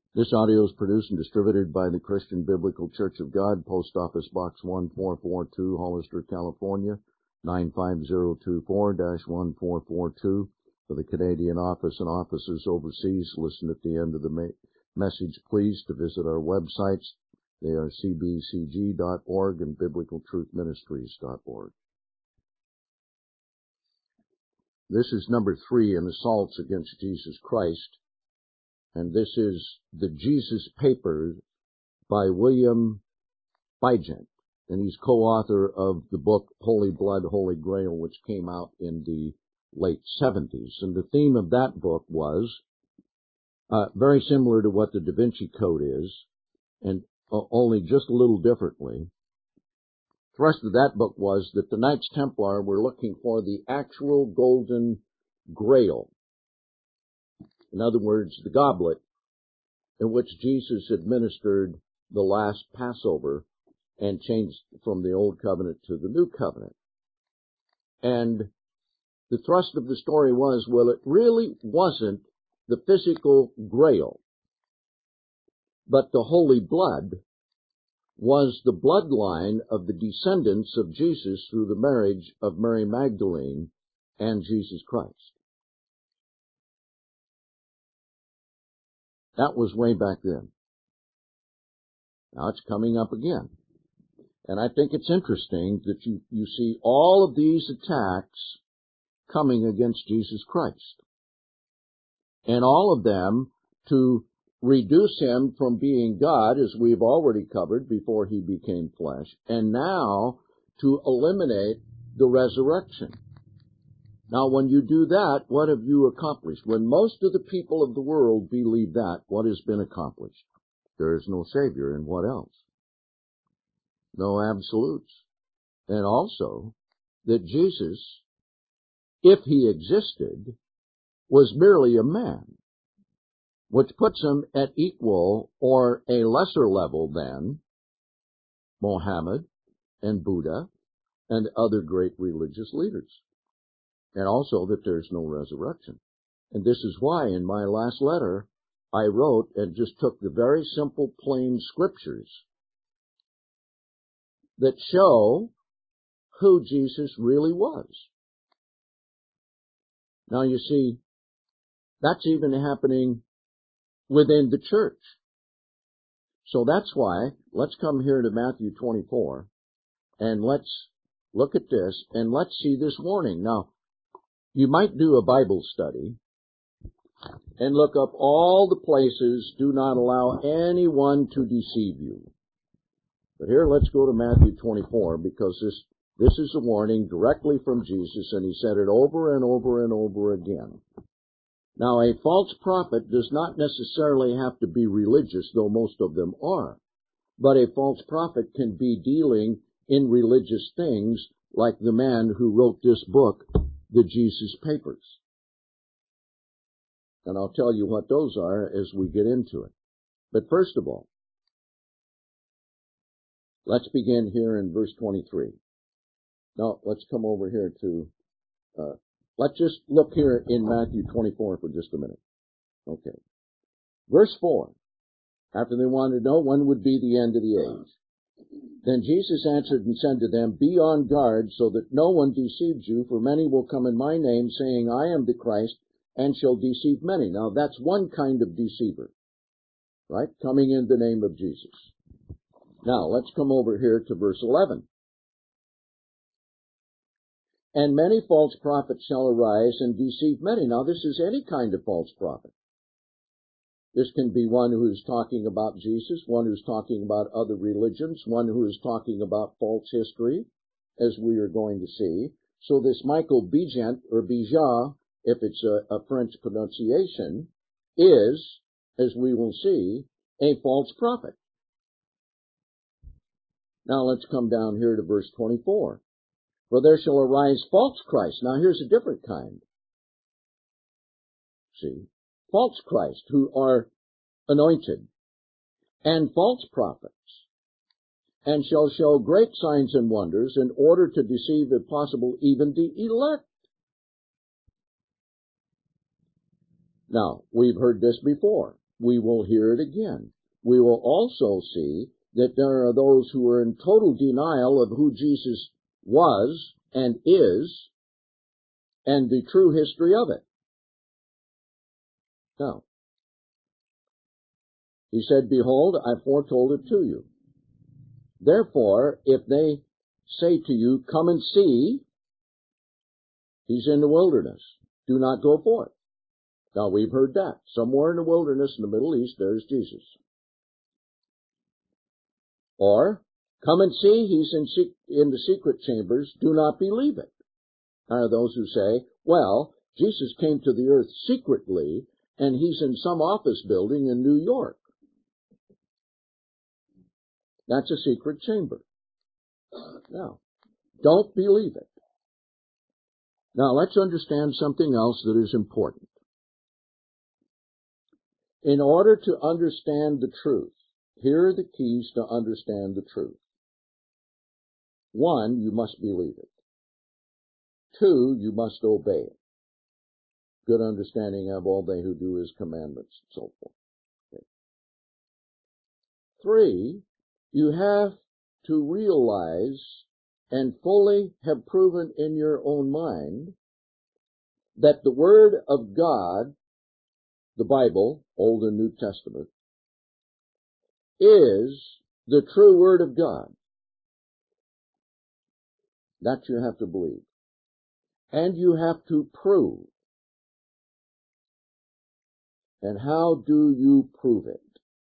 This audio is produced and distributed by the Christian Biblical Church of God, Post Office Box 1442, Hollister, California, 95024-1442. For the Canadian office and offices overseas, listen at the end of the message, please, to visit our websites. They are cbcg.org and biblicaltruthministries.org. This is number 3 in Assaults Against Jesus Christ, and this is the Jesus Papers by William Bigent, and he's co-author of the book Holy Blood, Holy Grail, which came out in the late 70s. And the theme of that book was very similar to what the Da Vinci Code is, and only just a little differently. The thrust of that book was that the Knights Templar were looking for the actual Golden Grail. In other words, the goblet in which Jesus administered the last Passover and changed from the Old Covenant to the New Covenant. And the thrust of the story was, well, it really wasn't the physical grail, but the holy blood was the bloodline of the descendants of Jesus through the marriage of Mary Magdalene and Jesus Christ. That was way back then. Now it's coming up again. And I think it's interesting that you see all of these attacks coming against Jesus Christ. And all of them to reduce him from being God, as we've already covered before he became flesh, and now to eliminate the resurrection. Now, when you do that, what have you accomplished? When most of the people of the world believe that, what has been accomplished? There is no Savior, and what else? No absolutes. And also, that Jesus, if he existed, was merely a man, which puts him at equal or a lesser level than Mohammed and Buddha and other great religious leaders. And also that there's no resurrection. And this is why in my last letter I wrote and just took the very simple, plain scriptures that show who Jesus really was. Now you see, that's even happening within the church. So that's why, let's come here to Matthew 24, and let's look at this, and let's see this warning. Now, you might do a Bible study and look up all the places, do not allow anyone to deceive you. But here, let's go to Matthew 24, because this is a warning directly from Jesus, and he said it over and over and over again. Now, a false prophet does not necessarily have to be religious, though most of them are. But a false prophet can be dealing in religious things, like the man who wrote this book, the Jesus Papers. And I'll tell you what those are as we get into it. But first of all, let's begin here in verse 23. Now, let's come over here to, let's just look here in Matthew 24 for just a minute. Okay. Verse 4, after they wanted to know when would be the end of the age. Then Jesus answered and said to them, be on guard so that no one deceives you, for many will come in my name, saying, I am the Christ, and shall deceive many. Now, that's one kind of deceiver, right? Coming in the name of Jesus. Now, let's come over here to verse 11. And many false prophets shall arise and deceive many. Now, this is any kind of false prophet. This can be one who is talking about Jesus, one who's talking about other religions, one who is talking about false history, as we are going to see. So this Michael Bigent, or Bijat, if it's a French pronunciation, is, as we will see, a false prophet. Now let's come down here to verse 24. For there shall arise false Christs. Now here's a different kind. See? False Christ, who are anointed, and false prophets, and shall show great signs and wonders in order to deceive, if possible, even the elect. Now, we've heard this before. we will hear it again. We will also see that there are those who are in total denial of who Jesus was and is and the true history of it. Now, he said, behold, I foretold it to you. Therefore, if they say to you, come and see, he's in the wilderness. Do not go forth. Now, we've heard that. Somewhere in the wilderness in the Middle East, there's Jesus. Or, come and see, he's in the secret chambers. Do not believe it. There are those who say, well, Jesus came to the earth secretly, and he's in some office building in New York. That's a secret chamber. Now, don't believe it. Now, let's understand something else that is important. In order to understand the truth, here are the keys to understand the truth. 1, you must believe it. 2, you must obey it. Good understanding have all they who do his commandments, and so forth. Okay. 3, you have to realize and fully have proven in your own mind that the Word of God, the Bible, Old and New Testament, is the true Word of God. That you have to believe. And you have to prove. And how do you prove it?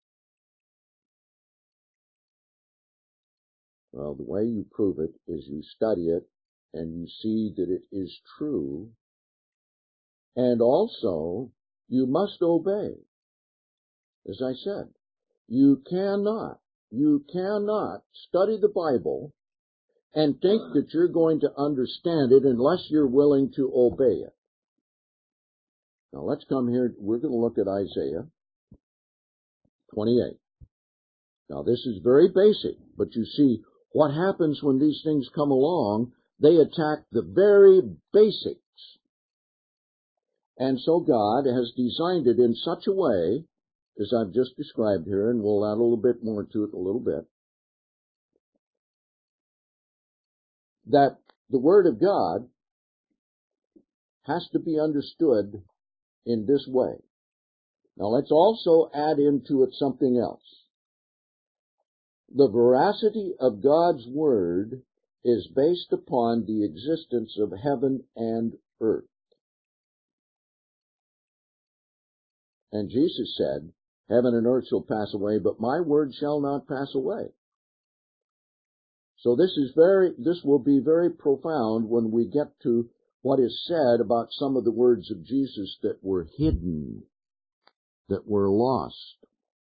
Well, the way you prove it is you study it and you see that it is true. And also, you must obey. As I said, you cannot study the Bible and think that you're going to understand it unless you're willing to obey it. Now let's come here. We're going to look at Isaiah 28. Now this is very basic, but you see what happens when these things come along. They attack the very basics. And so God has designed it in such a way, as I've just described here, and we'll add a little bit more to it in a little bit, that the Word of God has to be understood in this way. Now let's also add into it something else. The veracity of God's Word is based upon the existence of heaven and earth. And Jesus said, heaven and earth shall pass away, but my word shall not pass away. So this will be very profound when we get to what is said about some of the words of Jesus that were hidden, that were lost.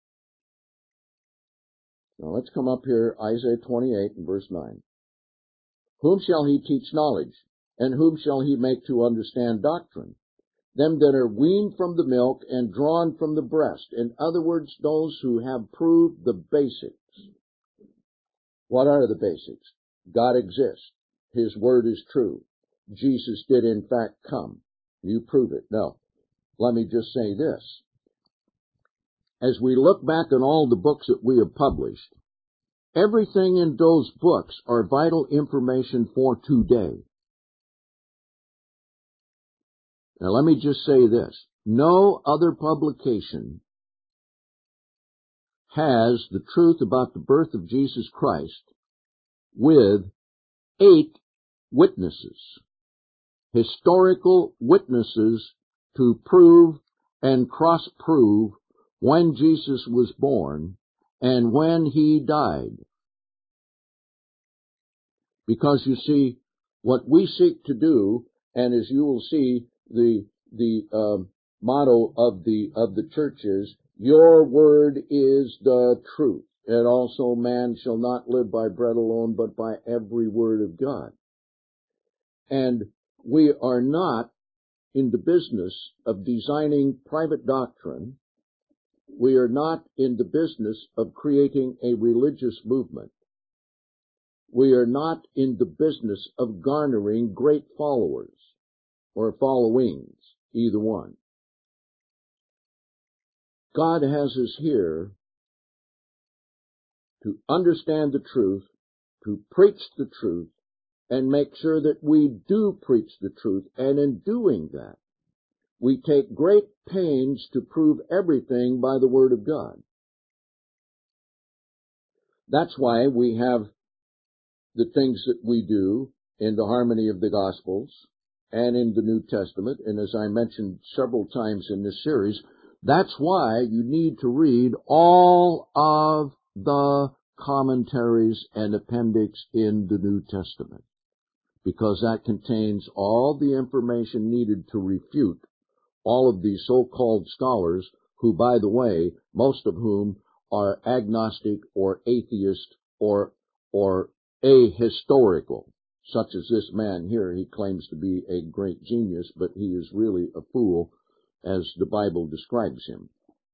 Now let's come up here, Isaiah 28 and verse 9. Whom shall he teach knowledge, and whom shall he make to understand doctrine? Them that are weaned from the milk and drawn from the breast. In other words, those who have proved the basics. What are the basics? God exists. His word is true. Jesus did in fact come. You prove it. Now, let me just say this. As we look back on all the books that we have published, everything in those books are vital information for today. Now let me just say this. No other publication has the truth about the birth of Jesus Christ with 8 witnesses, historical witnesses to prove and cross-prove when Jesus was born and when he died. Because you see, what we seek to do, and as you will see, the motto of the church is, your word is the truth. And also man shall not live by bread alone, but by every word of God. And we are not in the business of designing private doctrine. We are not in the business of creating a religious movement. We are not in the business of garnering great followers or followings, either one. God has us here to understand the truth, to preach the truth, and make sure that we do preach the truth. And in doing that, we take great pains to prove everything by the Word of God. That's why we have the things that we do in the harmony of the Gospels and in the New Testament. And as I mentioned several times in this series, that's why you need to read all of the commentaries and appendix in the New Testament, because that contains all the information needed to refute all of these so-called scholars who, by the way, most of whom are agnostic or atheist or ahistorical, such as this man here. He claims to be a great genius, but he is really a fool, as the Bible describes him.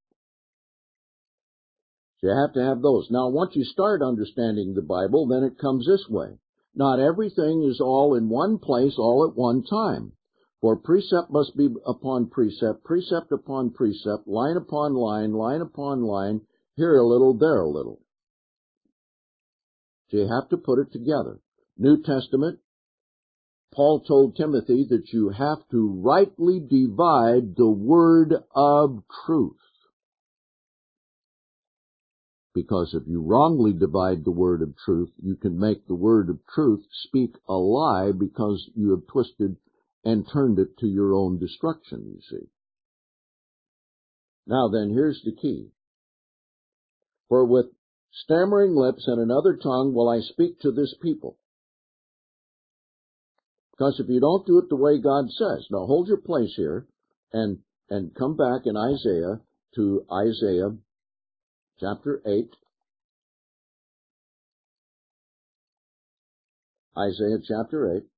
So you have to have those. Now, once you start understanding the Bible, then it comes this way. Not everything is all in one place all at one time. For precept must be upon precept, precept upon precept, line upon line, line upon line, here a little, there a little. So you have to put it together. New Testament, Paul told Timothy that you have to rightly divide the word of truth. Because if you wrongly divide the word of truth, you can make the word of truth speak a lie, because you have twisted and turned it to your own destruction, you see. Now then, here's the key. For with stammering lips and another tongue will I speak to this people. Because if you don't do it the way God says, now hold your place here and come back in Isaiah to Isaiah chapter 8. Isaiah chapter 8.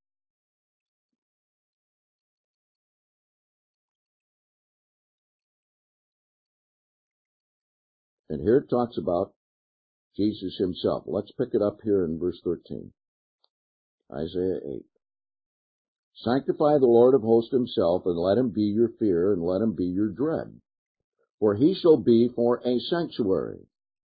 And here it talks about Jesus himself. Let's pick it up here in verse 13. Isaiah 8. Sanctify the Lord of hosts himself, and let him be your fear, and let him be your dread. For he shall be for a sanctuary,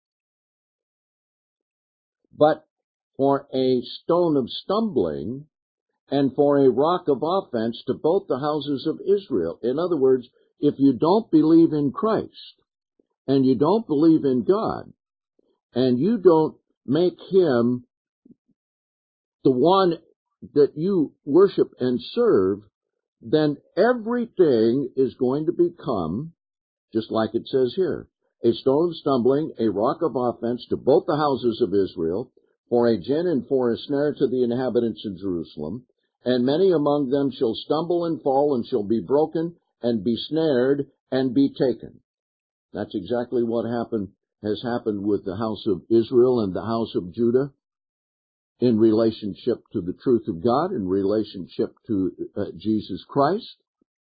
but for a stone of stumbling, and for a rock of offense to both the houses of Israel. In other words, if you don't believe in Christ, and you don't believe in God, and you don't make him the one that you worship and serve, then everything is going to become, just like it says here, a stone of stumbling, a rock of offense to both the houses of Israel, for a gin and for a snare to the inhabitants of Jerusalem. And many among them shall stumble and fall, and shall be broken, and be snared, and be taken. That's exactly what has happened with the house of Israel and the house of Judah in relationship to the truth of God, in relationship to Jesus Christ.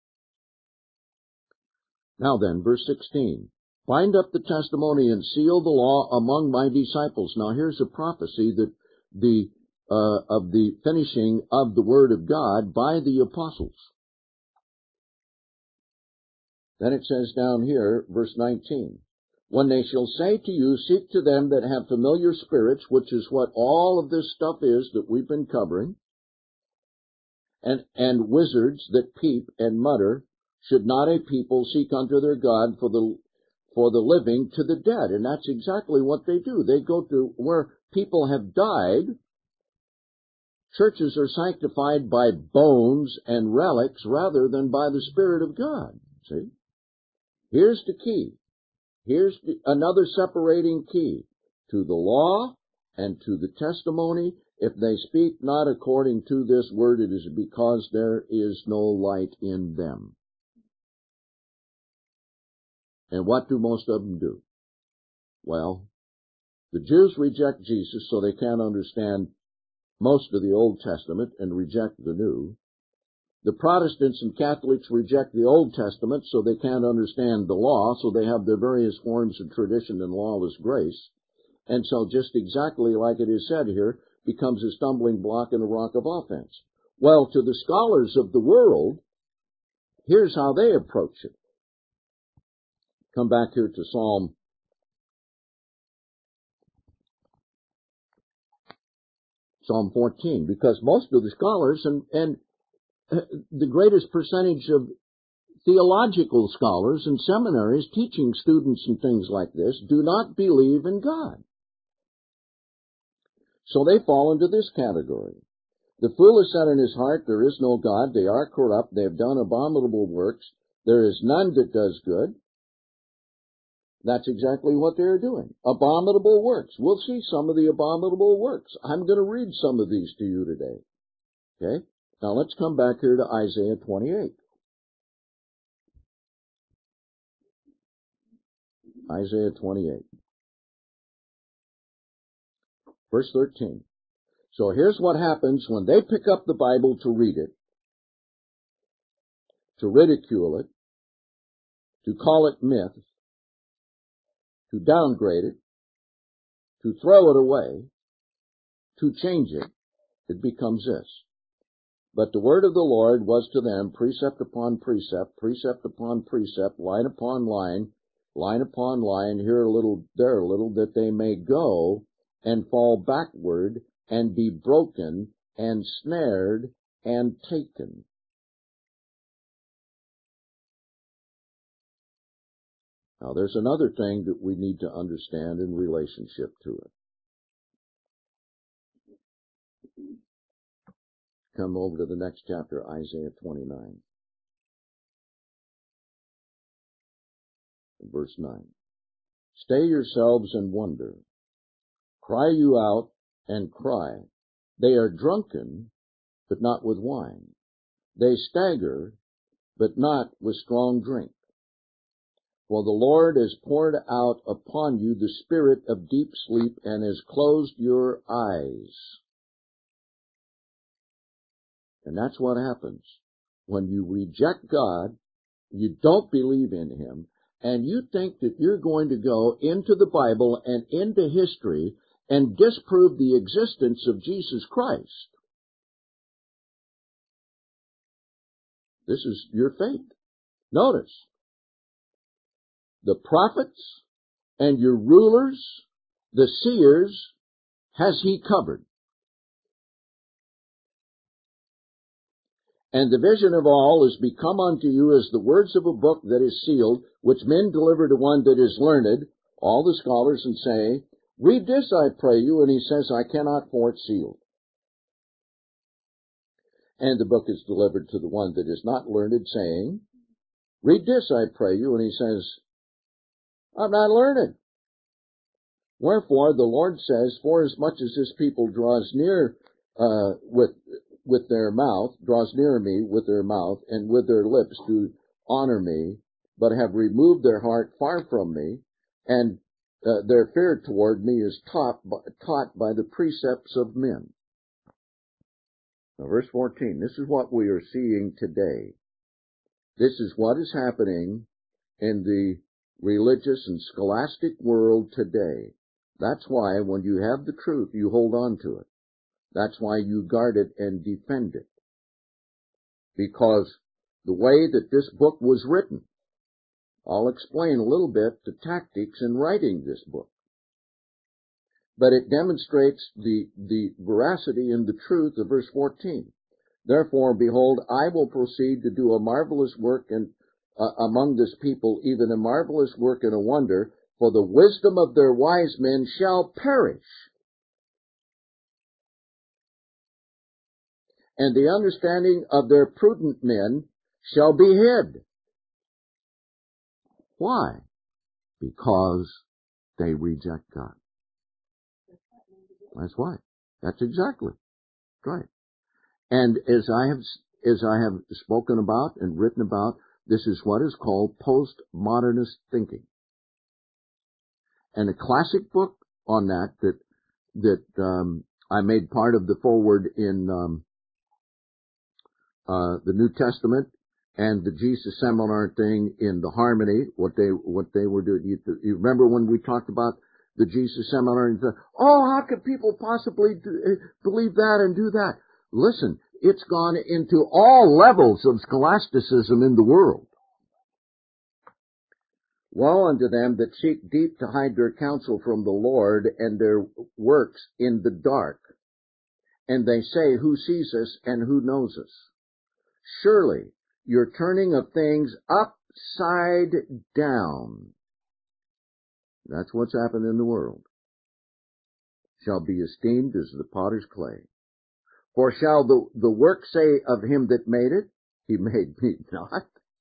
Now then, verse 16. Bind up the testimony and seal the law among my disciples. Now here's a prophecy that of the finishing of the word of God by the apostles. Then it says down here, verse 19, when they shall say to you, seek to them that have familiar spirits, which is what all of this stuff is that we've been covering, and wizards that peep and mutter, should not a people seek unto their God for the living to the dead? And that's exactly what they do. They go to where people have died. Churches are sanctified by bones and relics rather than by the Spirit of God. See? Here's the key. Here's another separating key. To the law and to the testimony, if they speak not according to this word, it is because there is no light in them. And what do most of them do? Well, the Jews reject Jesus, so they can't understand most of the Old Testament and reject the New. The Protestants and Catholics reject the Old Testament, so they can't understand the law, so they have their various forms of tradition and lawless grace. And so just exactly like it is said here, becomes a stumbling block and a rock of offense. Well, to the scholars of the world, here's how they approach it. come back here to Psalm 14, because most of the scholars and the greatest percentage of theological scholars and seminaries teaching students and things like this do not believe in God. So they fall into this category. The fool has said in his heart, there is no God, they are corrupt, they have done abominable works, there is none that does good. That's exactly what they're doing. Abominable works. We'll see some of the abominable works. I'm going to read some of these to you today. Okay? Now let's come back here to Isaiah 28. Isaiah 28. Verse 13. So here's what happens when they pick up the Bible to read it, to ridicule it, to call it myth, to downgrade it, to throw it away, to change it. It becomes this. But the word of the Lord was to them precept upon precept, precept upon precept, line upon line upon line, here a little, there a little, that they may go and fall backward and be broken and snared and taken. Now there's another thing that we need to understand in relationship to it. Come over to the next chapter, Isaiah 29. Verse 9. Stay yourselves and wonder. Cry you out and cry. They are drunken, but not with wine. They stagger, but not with strong drink. For the Lord has poured out upon you the spirit of deep sleep and has closed your eyes. And that's what happens. When you reject God, you don't believe in Him, and you think that you're going to go into the Bible and into history and disprove the existence of Jesus Christ. This is your fate. Notice, the prophets and your rulers, the seers, has He covered. And the vision of all is become unto you as the words of a book that is sealed, which men deliver to one that is learned, all the scholars, and say, read this, I pray you, and he says, I cannot, for it's sealed. And the book is delivered to the one that is not learned, saying, read this, I pray you, and he says, I'm not learned. Wherefore the Lord says, for as much as this people draws near with their mouth, draws near me with their mouth, and with their lips to honor me, but have removed their heart far from me, and their fear toward me is taught by the precepts of men. Now, verse 14, this is what we are seeing today. This is what is happening in the religious and scholastic world today. That's why when you have the truth, you hold on to it. That's why you guard it and defend it. Because the way that this book was written, I'll explain a little bit the tactics in writing this book. But it demonstrates the veracity and the truth of verse 14. Therefore, behold, I will proceed to do a marvelous work among this people, even a marvelous work and a wonder, for the wisdom of their wise men shall perish, and the understanding of their prudent men shall be hid. Why? Because they reject God. That's why. That's exactly right. And as I have spoken about and written about, this is what is called postmodernist thinking. And a classic book on that I made part of the foreword in the New Testament and the Jesus Seminar thing in the Harmony, what they were doing. You remember when we talked about the Jesus Seminar and said, oh, how could people possibly believe that and do that? Listen, it's gone into all levels of scholasticism in the world. Woe unto them that seek deep to hide their counsel from the Lord, and their works in the dark. And they say, who sees us and who knows us? Surely your turning of things upside down, that's what's happened in the world, shall be esteemed as the potter's clay. For shall the work say of him that made it, he made me not?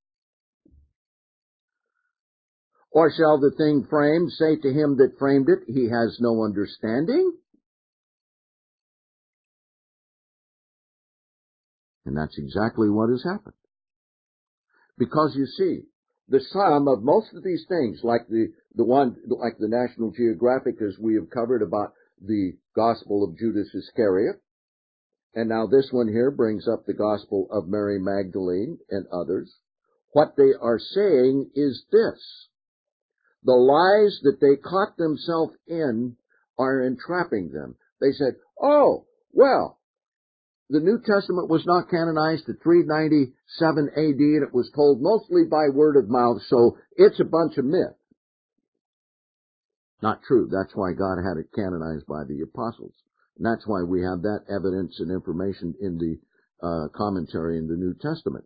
Or shall the thing framed say to him that framed it, he has no understanding? And that's exactly what has happened. Because you see, the sum of most of these things, like the National Geographic, as we have covered about the Gospel of Judas Iscariot, and now this one here brings up the Gospel of Mary Magdalene and others. What they are saying is this: the lies that they caught themselves in are entrapping them. They said, oh, well, the New Testament was not canonized at 397 AD, and it was told mostly by word of mouth, so it's a bunch of myth. Not true. That's why God had it canonized by the apostles. And that's why we have that evidence and information in the commentary in the New Testament.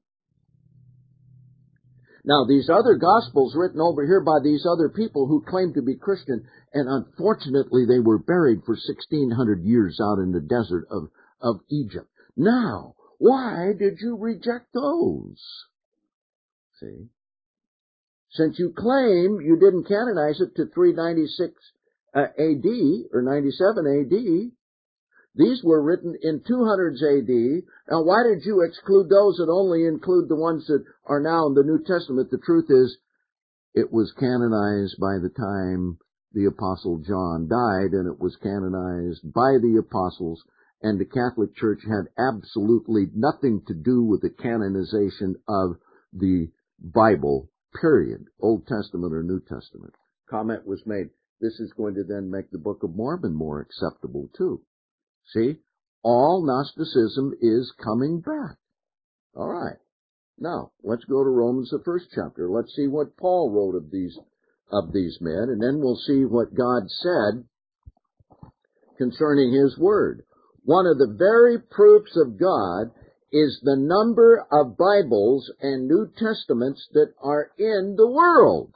Now, these other Gospels written over here by these other people who claim to be Christian, and unfortunately they were buried for 1,600 years out in the desert of Egypt. Now, why did you reject those? See? Since you claim you didn't canonize it to 396 AD or 97 AD, these were written in 200s AD. Now, why did you exclude those and only include the ones that are now in the New Testament? The truth is, it was canonized by the time the Apostle John died, and it was canonized by the apostles, and the Catholic Church had absolutely nothing to do with the canonization of the Bible, period, Old Testament or New Testament. Comment was made, this is going to then make the Book of Mormon more acceptable too. See, all Gnosticism is coming back. All right. Now, let's go to Romans, the 1st chapter. Let's see what Paul wrote of these men, and then we'll see what God said concerning His Word. One of the very proofs of God is the number of Bibles and New Testaments that are in the world.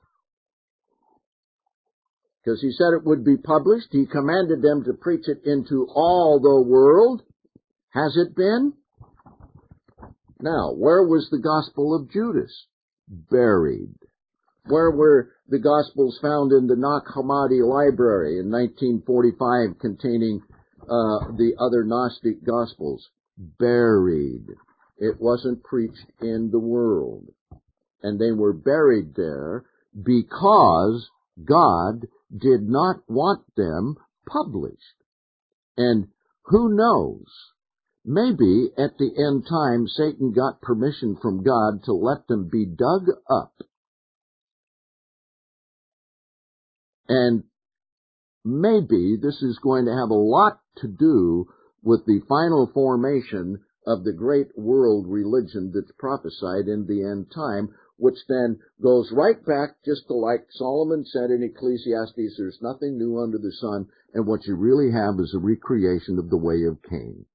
Because He said it would be published. He commanded them to preach it into all the world. Has it been? Now, where was the Gospel of Judas? Buried. Where were the Gospels found in the Nag Hammadi Library in 1945 containing the other Gnostic Gospels? Buried. It wasn't preached in the world. And they were buried there because God did not want them published. And who knows? Maybe at the end time Satan got permission from God to let them be dug up. And maybe this is going to have a lot to do with the final formation of the great world religion that's prophesied in the end time, which then goes right back just to like Solomon said in Ecclesiastes, there's nothing new under the sun, and what you really have is a recreation of the way of Cain.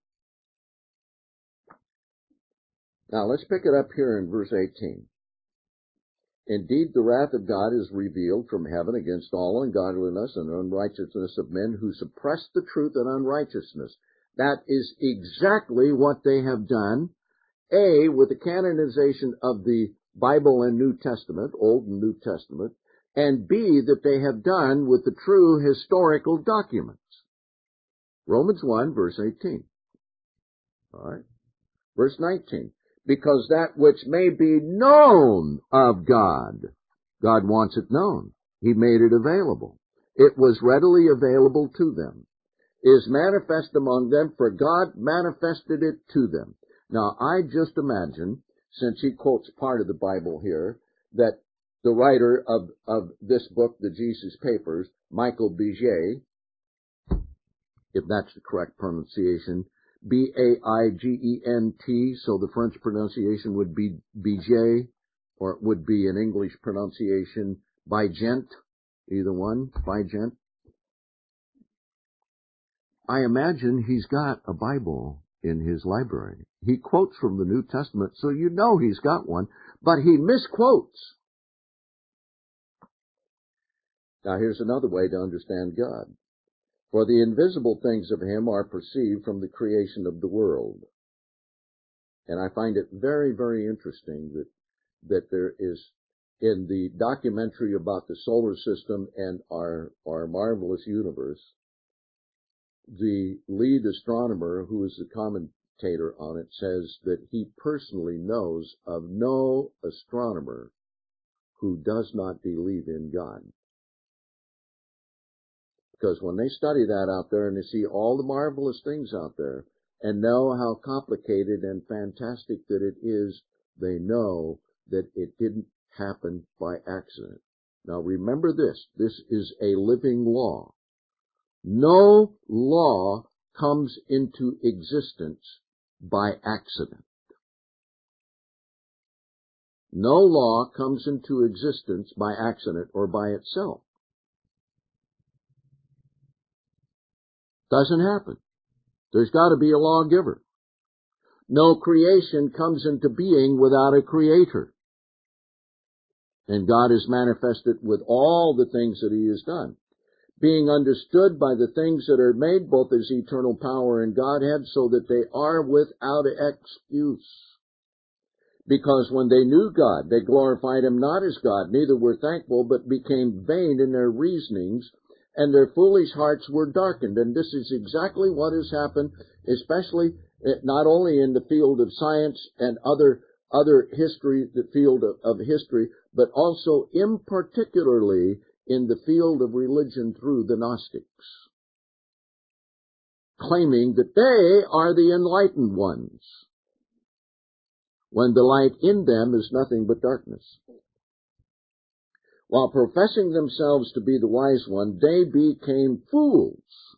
Now let's pick it up here in verse 18. Indeed, the wrath of God is revealed from heaven against all ungodliness and unrighteousness of men who suppress the truth and unrighteousness. That is exactly what they have done, A, with the canonization of the Bible and New Testament, Old and New Testament, and B, that they have done with the true historical documents. Romans 1, verse 18. All right. Verse 19. Because that which may be known of God, God wants it known. He made it available. It was readily available to them. Is manifest among them, for God manifested it to them. Now, I just imagine, since he quotes part of the Bible here, that the writer of this book, the Jesus Papers, Michael Biget, if that's the correct pronunciation, Baigent, so the French pronunciation would be Biget, or it would be an English pronunciation, Vigent, either one, Vigent. I imagine he's got a Bible in his library. He quotes from the New Testament, so you know he's got one, but he misquotes. Now here's another way to understand God. For the invisible things of him are perceived from the creation of the world. And I find it very, very interesting that there is, in the documentary about the solar system and our marvelous universe, the lead astronomer, who is the commentator on it, says that he personally knows of no astronomer who does not believe in God. Because when they study that out there and they see all the marvelous things out there and know how complicated and fantastic that it is, they know that it didn't happen by accident. Now remember this is a living law. No law comes into existence by accident. No law comes into existence by accident or by itself. Doesn't happen. There's got to be a lawgiver. No creation comes into being without a creator. And God is manifested with all the things that he has done, being understood by the things that are made, both as eternal power and Godhead, so that they are without excuse. Because when they knew God, they glorified him not as God, neither were thankful, but became vain in their reasonings, and their foolish hearts were darkened. And this is exactly what has happened, especially not only in the field of science and other history, the field of history, but also in particularly in the field of religion through the Gnostics, claiming that they are the enlightened ones, when the light in them is nothing but darkness. While professing themselves to be the wise one, they became fools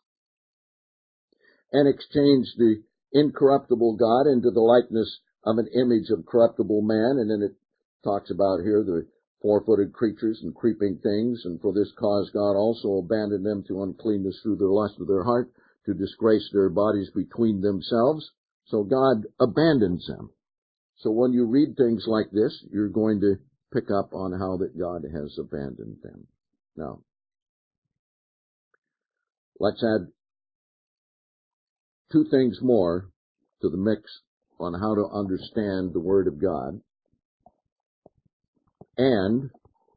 and exchanged the incorruptible God into the likeness of an image of corruptible man. And then it talks about here the four-footed creatures and creeping things, and for this cause God also abandoned them to uncleanness through the lust of their heart, to disgrace their bodies between themselves. So God abandons them. So when you read things like this, you're going to pick up on how that God has abandoned them. Now, let's add two things more to the mix on how to understand the Word of God and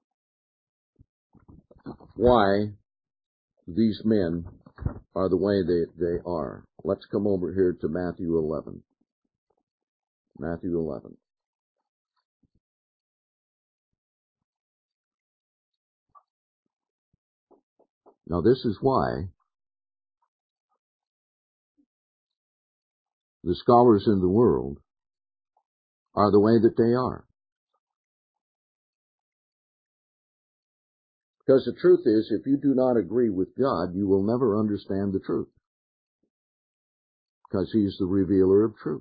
why these men are the way they are. Let's come over here to Matthew 11. Matthew 11. Now this is why the scholars in the world are the way that they are. Because the truth is, if you do not agree with God, you will never understand the truth. Because he's the revealer of truth.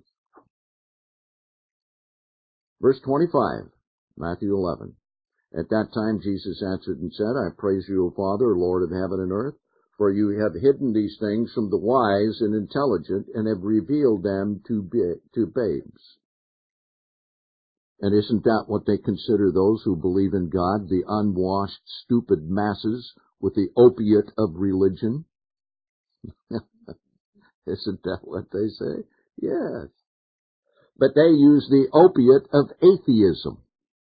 Verse 25, Matthew 11. At that time Jesus answered and said, I praise you, O Father, Lord of heaven and earth, for you have hidden these things from the wise and intelligent, and have revealed them to babes. And isn't that what they consider those who believe in God, the unwashed, stupid masses with the opiate of religion? Isn't that what they say? Yes. But they use the opiate of atheism.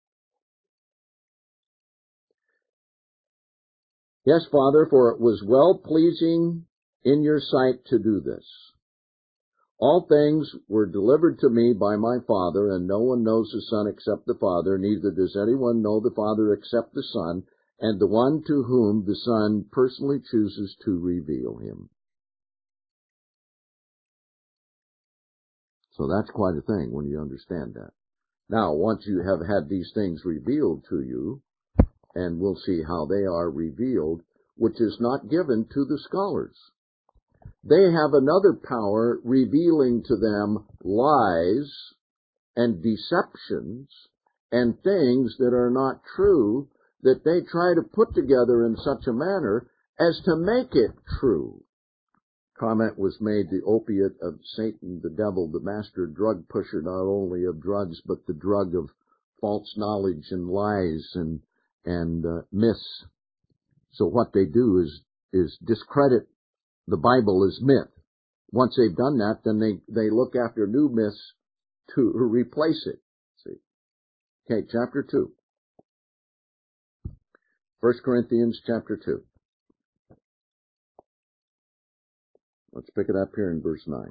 Yes, Father, for it was well-pleasing in your sight to do this. All things were delivered to me by my Father, and no one knows the Son except the Father, neither does anyone know the Father except the Son, and the one to whom the Son personally chooses to reveal him. So that's quite a thing when you understand that. Now, once you have had these things revealed to you, and we'll see how they are revealed, which is not given to the scholars. They have another power revealing to them lies and deceptions and things that are not true that they try to put together in such a manner as to make it true. Comment was made, the opiate of Satan, the devil, the master drug pusher, not only of drugs, but the drug of false knowledge and lies and myths. So what they do is discredit the Bible as myth. Once they've done that, then they look after new myths to replace it. See? Okay, chapter 2. 1 Corinthians chapter 2. Let's pick it up here in verse 9.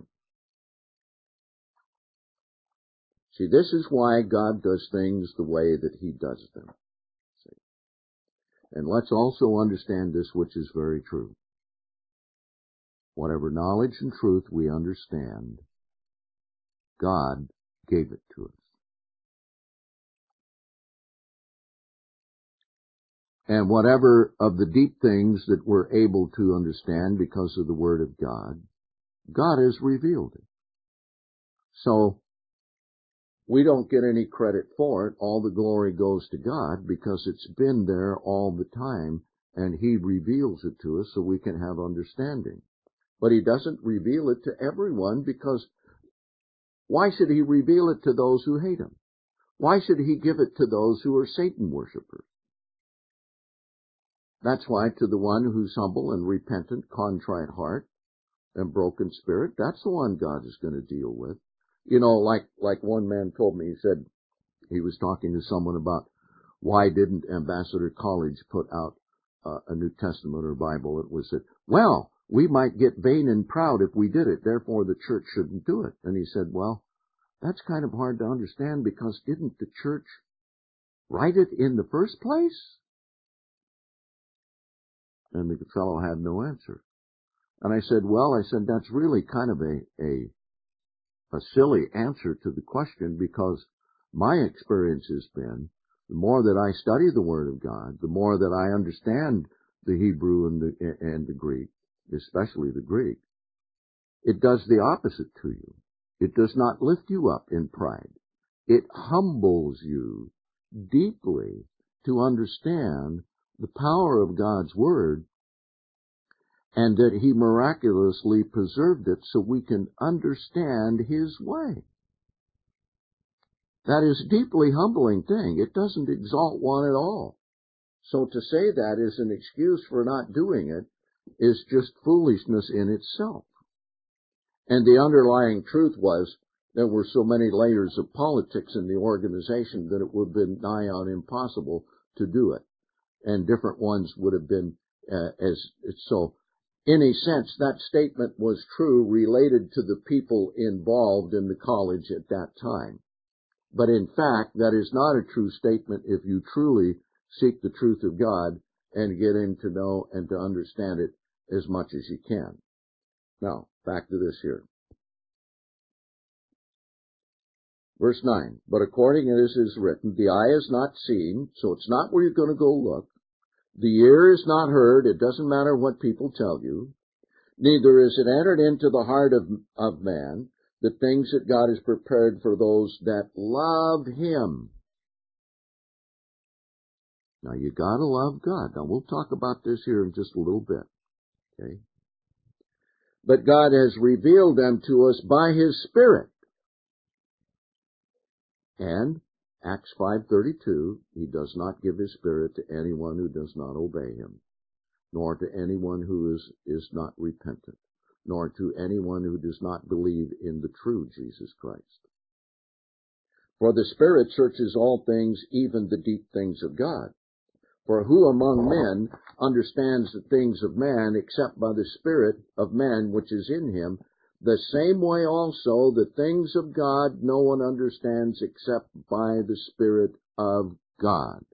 See, this is why God does things the way that He does them. See? And let's also understand this, which is very true. Whatever knowledge and truth we understand, God gave it to us. And whatever of the deep things that we're able to understand because of the Word of God, God has revealed it. So, we don't get any credit for it. All the glory goes to God because it's been there all the time, and He reveals it to us so we can have understanding. But He doesn't reveal it to everyone, because why should He reveal it to those who hate Him? Why should He give it to those who are Satan worshipers? That's why to the one who's humble and repentant, contrite heart, and broken spirit, that's the one God is going to deal with. You know, like one man told me, he said he was talking to someone about why didn't Ambassador College put out a New Testament or Bible. It was that, well, we might get vain and proud if we did it, therefore the church shouldn't do it. And he said, well, that's kind of hard to understand, because didn't the church write it in the first place? And the fellow had no answer. And I said, well, that's really kind of a silly answer to the question, because my experience has been, the more that I study the Word of God, the more that I understand the Hebrew and the Greek, especially the Greek, it does the opposite to you. It does not lift you up in pride. It humbles you deeply to understand the power of God's Word, and that He miraculously preserved it so we can understand His way. That is a deeply humbling thing. It doesn't exalt one at all. So to say that is an excuse for not doing it is just foolishness in itself. And the underlying truth was there were so many layers of politics in the organization that it would have been nigh on impossible to do it. And different ones would have been so. In a sense, that statement was true related to the people involved in the college at that time. But in fact, that is not a true statement if you truly seek the truth of God and get in to know and to understand it as much as you can. Now, back to this here. Verse 9, but according as it is written, the eye is not seen, so it's not where you're going to go look. The ear is not heard, it doesn't matter what people tell you. Neither is it entered into the heart of man, the things that God has prepared for those that love Him. Now, you gotta love God. Now, we'll talk about this here in just a little bit. Okay? But God has revealed them to us by His Spirit. And, Acts 5:32, He does not give His Spirit to anyone who does not obey Him, nor to anyone who is not repentant, nor to anyone who does not believe in the true Jesus Christ. For the Spirit searches all things, even the deep things of God. For who among men understands the things of man except by the Spirit of man which is in him? The same way also the things of God no one understands except by the Spirit of God.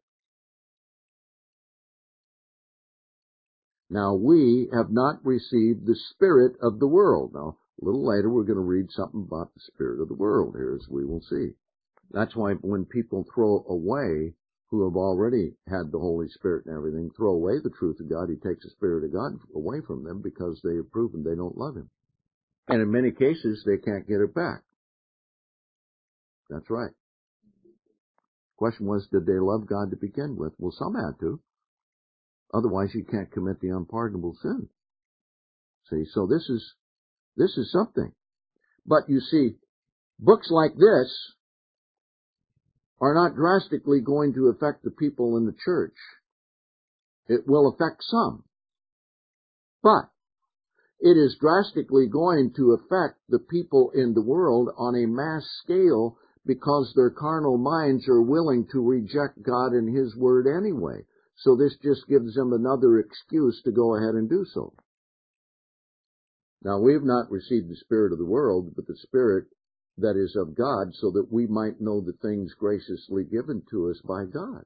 Now we have not received the spirit of the world. Now, a little later we're going to read something about the spirit of the world here, as we will see. That's why when people throw away, who have already had the Holy Spirit and everything, throw away the truth of God, He takes the Spirit of God away from them because they have proven they don't love Him. And in many cases, they can't get it back. That's right. Question was, did they love God to begin with? Well, some had to. Otherwise, you can't commit the unpardonable sin. See, so this is something. But you see, books like this are not drastically going to affect the people in the church. It will affect some. But it is drastically going to affect the people in the world on a mass scale because their carnal minds are willing to reject God and His Word anyway. So this just gives them another excuse to go ahead and do so. Now, we have not received the spirit of the world, but the Spirit that is of God, so that we might know the things graciously given to us by God.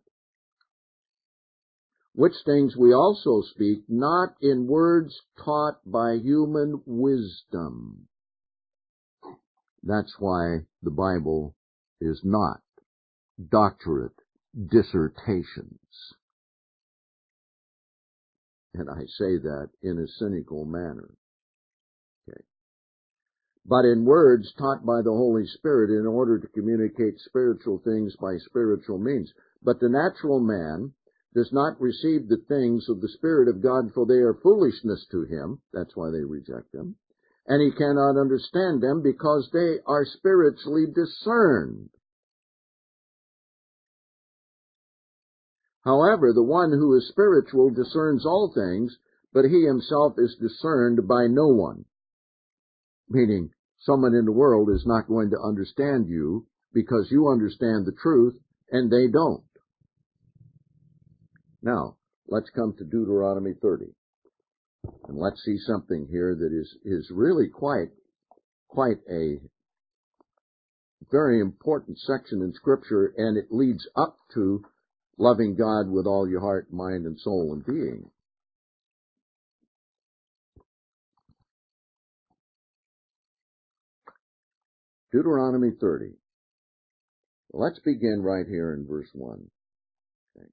Which things we also speak, not in words taught by human wisdom. That's why the Bible is not doctorate dissertations. And I say that in a cynical manner. Okay. But in words taught by the Holy Spirit in order to communicate spiritual things by spiritual means. But the natural man does not receive the things of the Spirit of God, for they are foolishness to him. That's why they reject them. And he cannot understand them because they are spiritually discerned. However, the one who is spiritual discerns all things, but he himself is discerned by no one. Meaning, someone in the world is not going to understand you because you understand the truth and they don't. Now, let's come to Deuteronomy 30. And let's see something here that is really quite a very important section in Scripture, and it leads up to loving God with all your heart, mind, and soul and being. Deuteronomy 30. Let's begin right here in verse 1. Okay.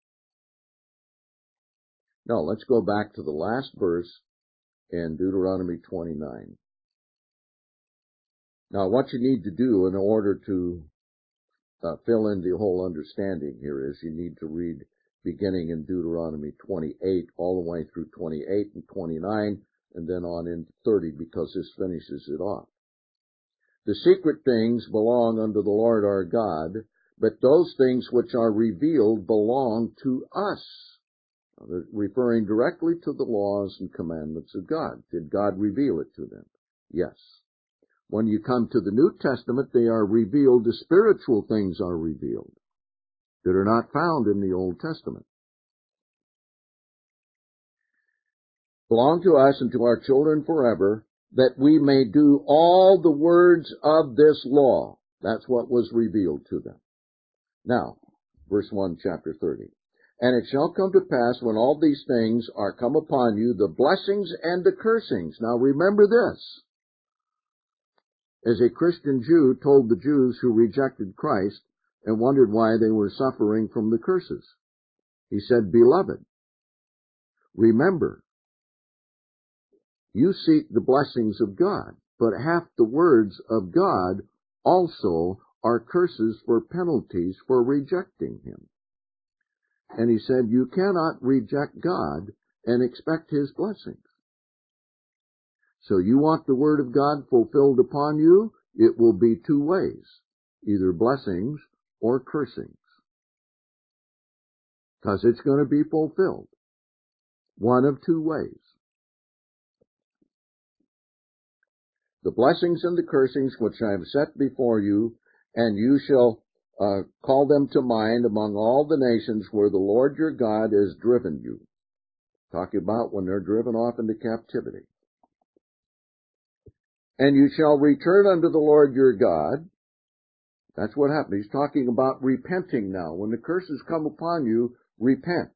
No, let's go back to the last verse in Deuteronomy 29. Now, what you need to do in order to fill in the whole understanding here is you need to read beginning in Deuteronomy 28 all the way through 28 and 29 and then on into 30 because this finishes it off. The secret things belong unto the Lord our God, but those things which are revealed belong to us. Now, they're referring directly to the laws and commandments of God. Did God reveal it to them? Yes. When you come to the New Testament, they are revealed, the spiritual things are revealed that are not found in the Old Testament. Belong to us and to our children forever, that we may do all the words of this law. That's what was revealed to them. Now, verse 1, chapter 30. And it shall come to pass when all these things are come upon you, the blessings and the cursings. Now remember this. As a Christian Jew told the Jews who rejected Christ and wondered why they were suffering from the curses. He said, Beloved, remember, you seek the blessings of God, but half the words of God also are curses for penalties for rejecting Him. And he said, you cannot reject God and expect His blessings. So you want the Word of God fulfilled upon you, it will be two ways, either blessings or cursings. Because it's going to be fulfilled. One of two ways. The blessings and the cursings which I have set before you, and you shall call them to mind among all the nations where the Lord your God has driven you. Talking about when they're driven off into captivity. And you shall return unto the Lord your God. That's what happened. He's talking about repenting now. When the curses come upon you, repent.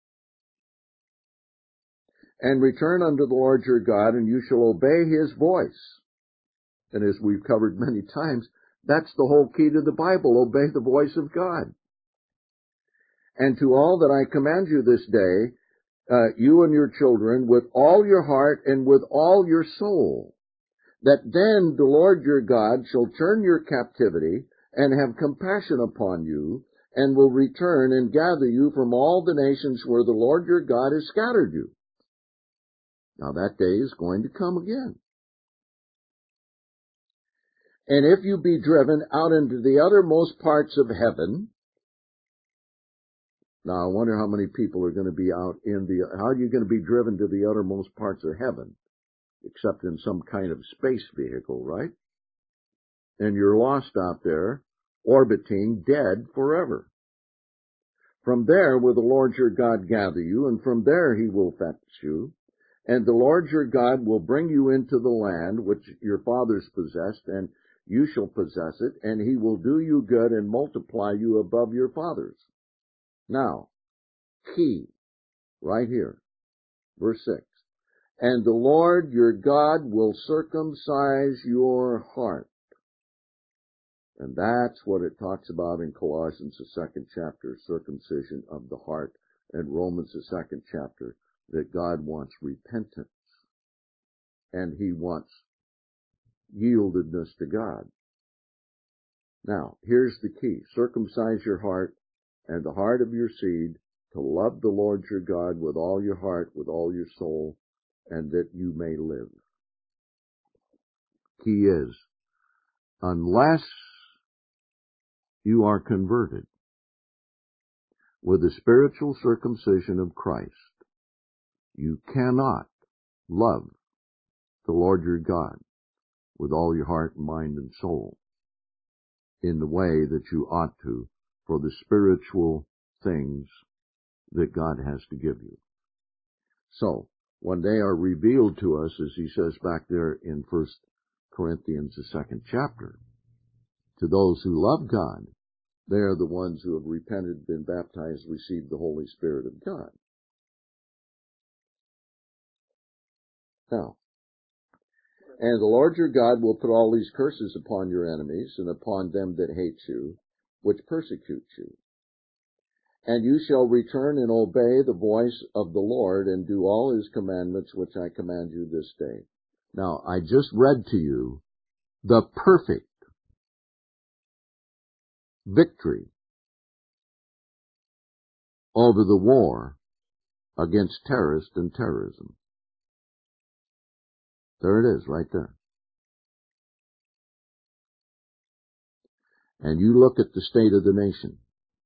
And return unto the Lord your God, and you shall obey His voice. And as we've covered many times, that's the whole key to the Bible. Obey the voice of God. And to all that I command you this day, you and your children, with all your heart and with all your soul, that then the Lord your God shall turn your captivity and have compassion upon you, and will return and gather you from all the nations where the Lord your God has scattered you. Now that day is going to come again. And if you be driven out into the uttermost parts of heaven, now I wonder how many people are going to be out how are you going to be driven to the uttermost parts of heaven? Except in some kind of space vehicle, right? And you're lost out there, orbiting, dead forever. From there will the Lord your God gather you, and from there he will fetch you. And the Lord your God will bring you into the land which your fathers possessed, and you shall possess it, and he will do you good and multiply you above your fathers. Now, key, right here, verse 6. And the Lord your God will circumcise your heart. And that's what it talks about in Colossians, the 2nd chapter, circumcision of the heart, and Romans, the 2nd chapter, that God wants repentance, and he wants yieldedness to God. Now, here's the key. Circumcise your heart and the heart of your seed, to love the Lord your God with all your heart, with all your soul, and that you may live. Key is, unless you are converted with the spiritual circumcision of Christ, you cannot love the Lord your God with all your heart, mind, and soul in the way that you ought to for the spiritual things that God has to give you. So, when they are revealed to us, as he says back there in 1 Corinthians, the 2nd chapter, to those who love God, they are the ones who have repented, been baptized, received the Holy Spirit of God. Now, and the Lord your God will put all these curses upon your enemies and upon them that hate you, which persecute you. And you shall return and obey the voice of the Lord and do all his commandments which I command you this day. Now, I just read to you the perfect victory over the war against terrorists and terrorism. There it is, right there. And you look at the state of the nation.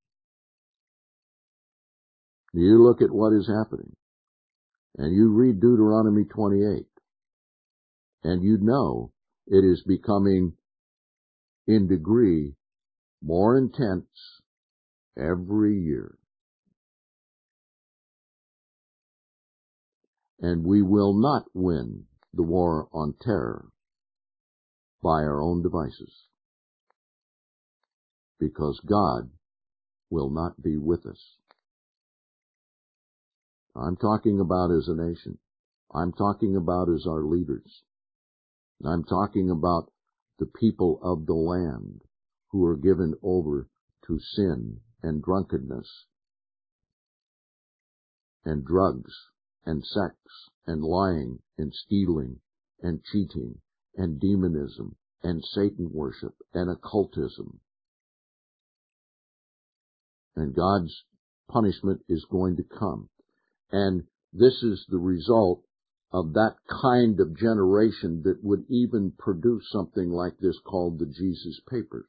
You look at what is happening. And you read Deuteronomy 28. And you know it is becoming, in degree, more intense every year. And we will not win the war on terror by our own devices, because God will not be with us. I'm talking about as a nation. I'm talking about as our leaders. I'm talking about the people of the land who are given over to sin and drunkenness and drugs and sex and lying and stealing and cheating and demonism and Satan worship and occultism. And God's punishment is going to come. And this is the result of that kind of generation that would even produce something like this called the Jesus Papers.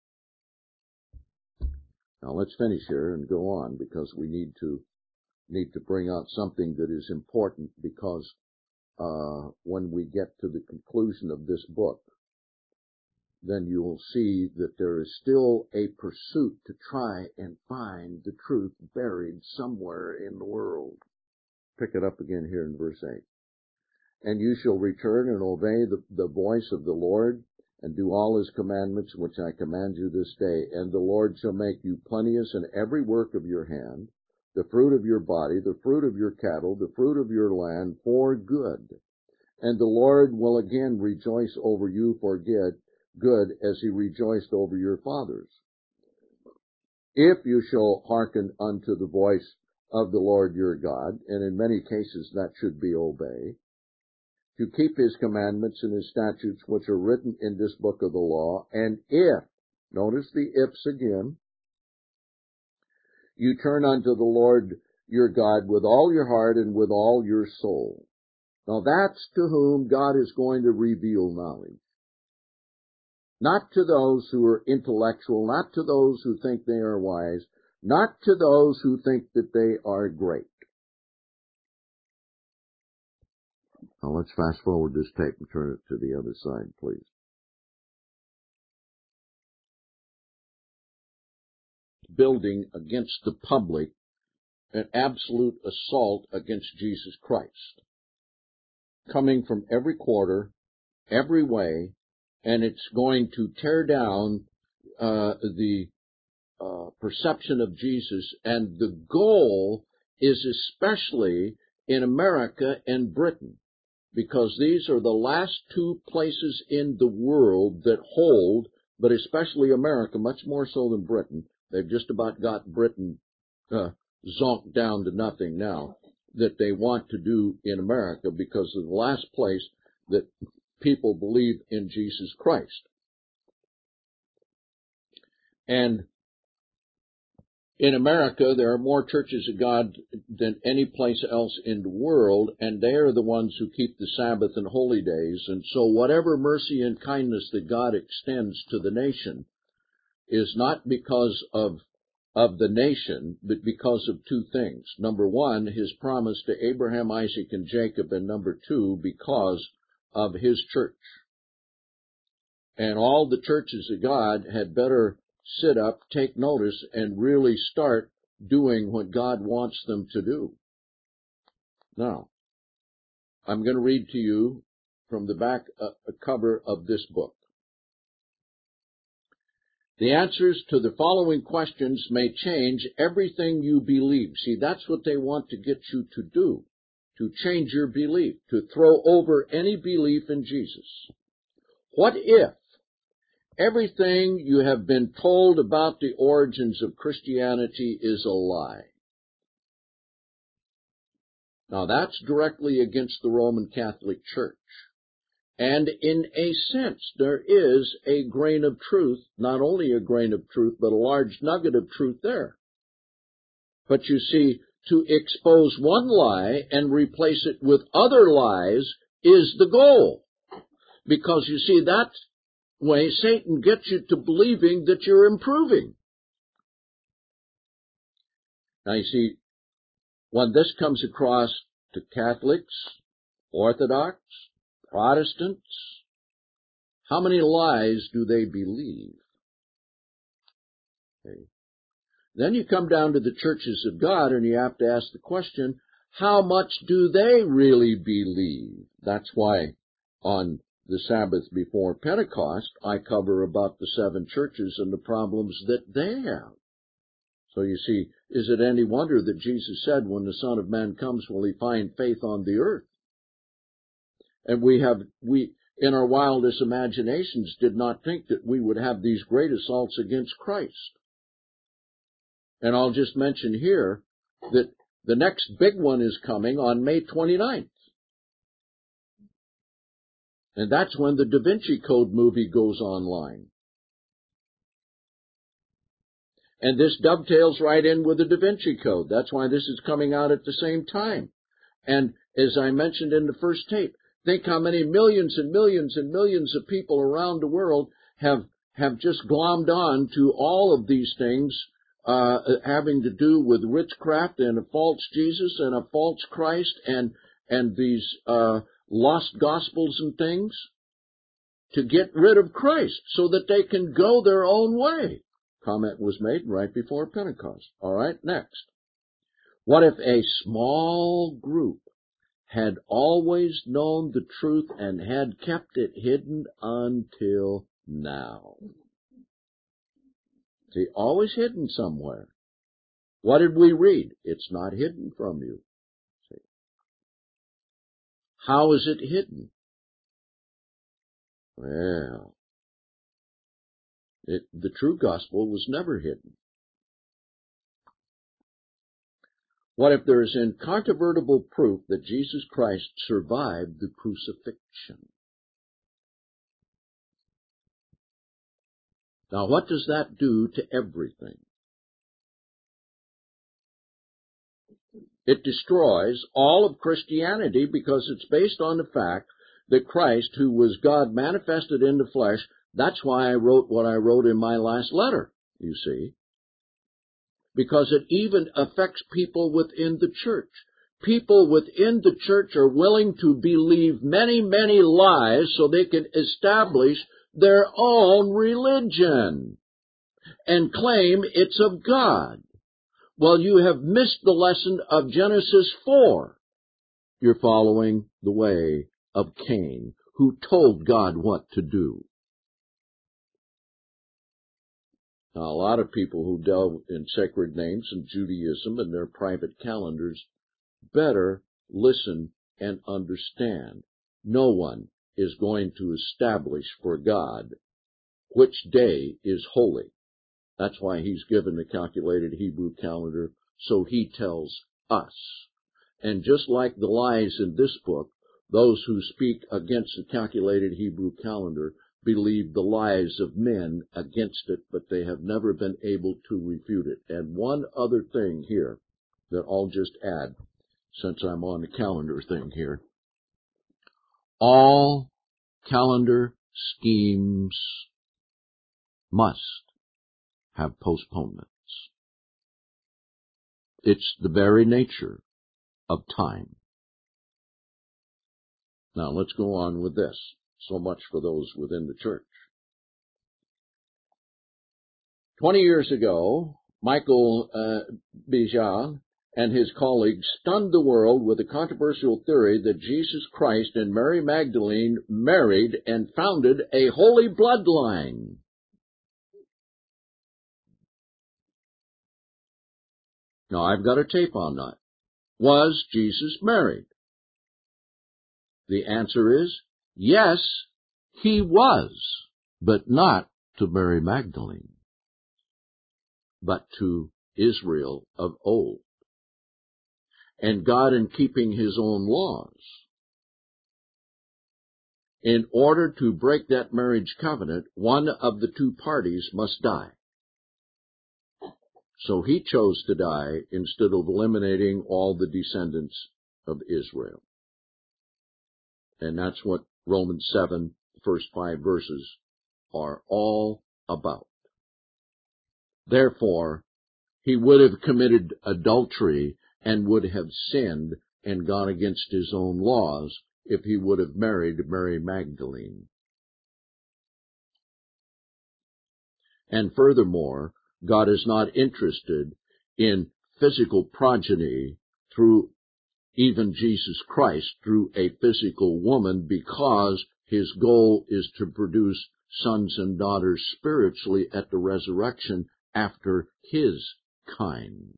Now let's finish here and go on, because we need to bring out something that is important, because when we get to the conclusion of this book, then you will see that there is still a pursuit to try and find the truth buried somewhere in the world. Pick it up again here in verse 8. And you shall return and obey the voice of the Lord, and do all his commandments which I command you this day. And the Lord shall make you plenteous in every work of your hand, the fruit of your body, the fruit of your cattle, the fruit of your land, for good. And the Lord will again rejoice over you for good, as he rejoiced over your fathers. If you shall hearken unto the voice of the Lord your God, and in many cases that should be obey, to keep his commandments and his statutes which are written in this book of the law, and if, notice the ifs again, you turn unto the Lord your God with all your heart and with all your soul. Now that's to whom God is going to reveal knowledge. Not to those who are intellectual, not to those who think they are wise, not to those who think that they are great. Now let's fast forward this tape and turn it to the other side, please. Building against the public an absolute assault against Jesus Christ, coming from every quarter, every way, and it's going to tear down the perception of Jesus, and the goal is especially in America and Britain, because these are the last two places in the world that hold, but especially America, much more so than Britain. They've just about got Britain zonked down to nothing now, that they want to do in America, because of the last place that people believe in Jesus Christ. And in America, there are more churches of God than any place else in the world, and they are the ones who keep the Sabbath and holy days. And so whatever mercy and kindness that God extends to the nation is not because of the nation, but because of two things. Number one, his promise to Abraham, Isaac, and Jacob, and number two, because of his church. And all the churches of God had better sit up, take notice, and really start doing what God wants them to do. Now, I'm going to read to you from the back cover of this book. The answers to the following questions may change everything you believe. See, that's what they want to get you to do, to change your belief, to throw over any belief in Jesus. What if everything you have been told about the origins of Christianity is a lie? Now, that's directly against the Roman Catholic Church. And in a sense, there is a grain of truth, not only a grain of truth, but a large nugget of truth there. But you see, to expose one lie and replace it with other lies is the goal. Because you see, that way Satan gets you to believing that you're improving. Now you see, when this comes across to Catholics, Orthodox, Protestants, how many lies do they believe? Okay. Then you come down to the churches of God and you have to ask the question, how much do they really believe? That's why on the Sabbath before Pentecost, I cover about the 7 churches and the problems that they have. So you see, is it any wonder that Jesus said, when the Son of Man comes, will he find faith on the earth? And we, in our wildest imaginations, did not think that we would have these great assaults against Christ. And I'll just mention here that the next big one is coming on May 29th. And that's when the Da Vinci Code movie goes online. And this dovetails right in with the Da Vinci Code. That's why this is coming out at the same time. And as I mentioned in the first tape, think how many millions and millions and millions of people around the world have just glommed on to all of these things having to do with witchcraft and a false Jesus and a false Christ and these lost gospels and things to get rid of Christ so that they can go their own way. Comment was made right before Pentecost. All right, next. What if a small group had always known the truth and had kept it hidden until now? See, always hidden somewhere. What did we read? It's not hidden from you. See. How is it hidden? Well, the true gospel was never hidden. What if there is incontrovertible proof that Jesus Christ survived the crucifixion? Now, what does that do to everything? It destroys all of Christianity because it's based on the fact that Christ, who was God manifested in the flesh, that's why I wrote what I wrote in my last letter, you see, because it even affects people within the church. People within the church are willing to believe many, many lies so they can establish their own religion and claim it's of God. Well, you have missed the lesson of Genesis 4. You're following the way of Cain, who told God what to do. Now, a lot of people who delve in sacred names and Judaism and their private calendars better listen and understand. No one is going to establish for God which day is holy. That's why he's given the calculated Hebrew calendar, so he tells us. And just like the lies in this book, those who speak against the calculated Hebrew calendar believe the lies of men against it, but they have never been able to refute it. And one other thing here that I'll just add, since I'm on the calendar thing here. All calendar schemes must have postponements. It's the very nature of time. Now let's go on with this. So much for those within the church. 20 years ago, Michael Bijal and his colleagues stunned the world with a controversial theory that Jesus Christ and Mary Magdalene married and founded a holy bloodline. Now, I've got a tape on that. Was Jesus married? The answer is yes, he was, but not to Mary Magdalene, but to Israel of old. And God, in keeping his own laws, in order to break that marriage covenant, one of the two parties must die. So he chose to die instead of eliminating all the descendants of Israel. And that's what Romans 7, the first 5 verses, are all about. Therefore, he would have committed adultery and would have sinned and gone against his own laws if he would have married Mary Magdalene. And furthermore, God is not interested in physical progeny through even Jesus Christ, through a physical woman, because his goal is to produce sons and daughters spiritually at the resurrection after his kind.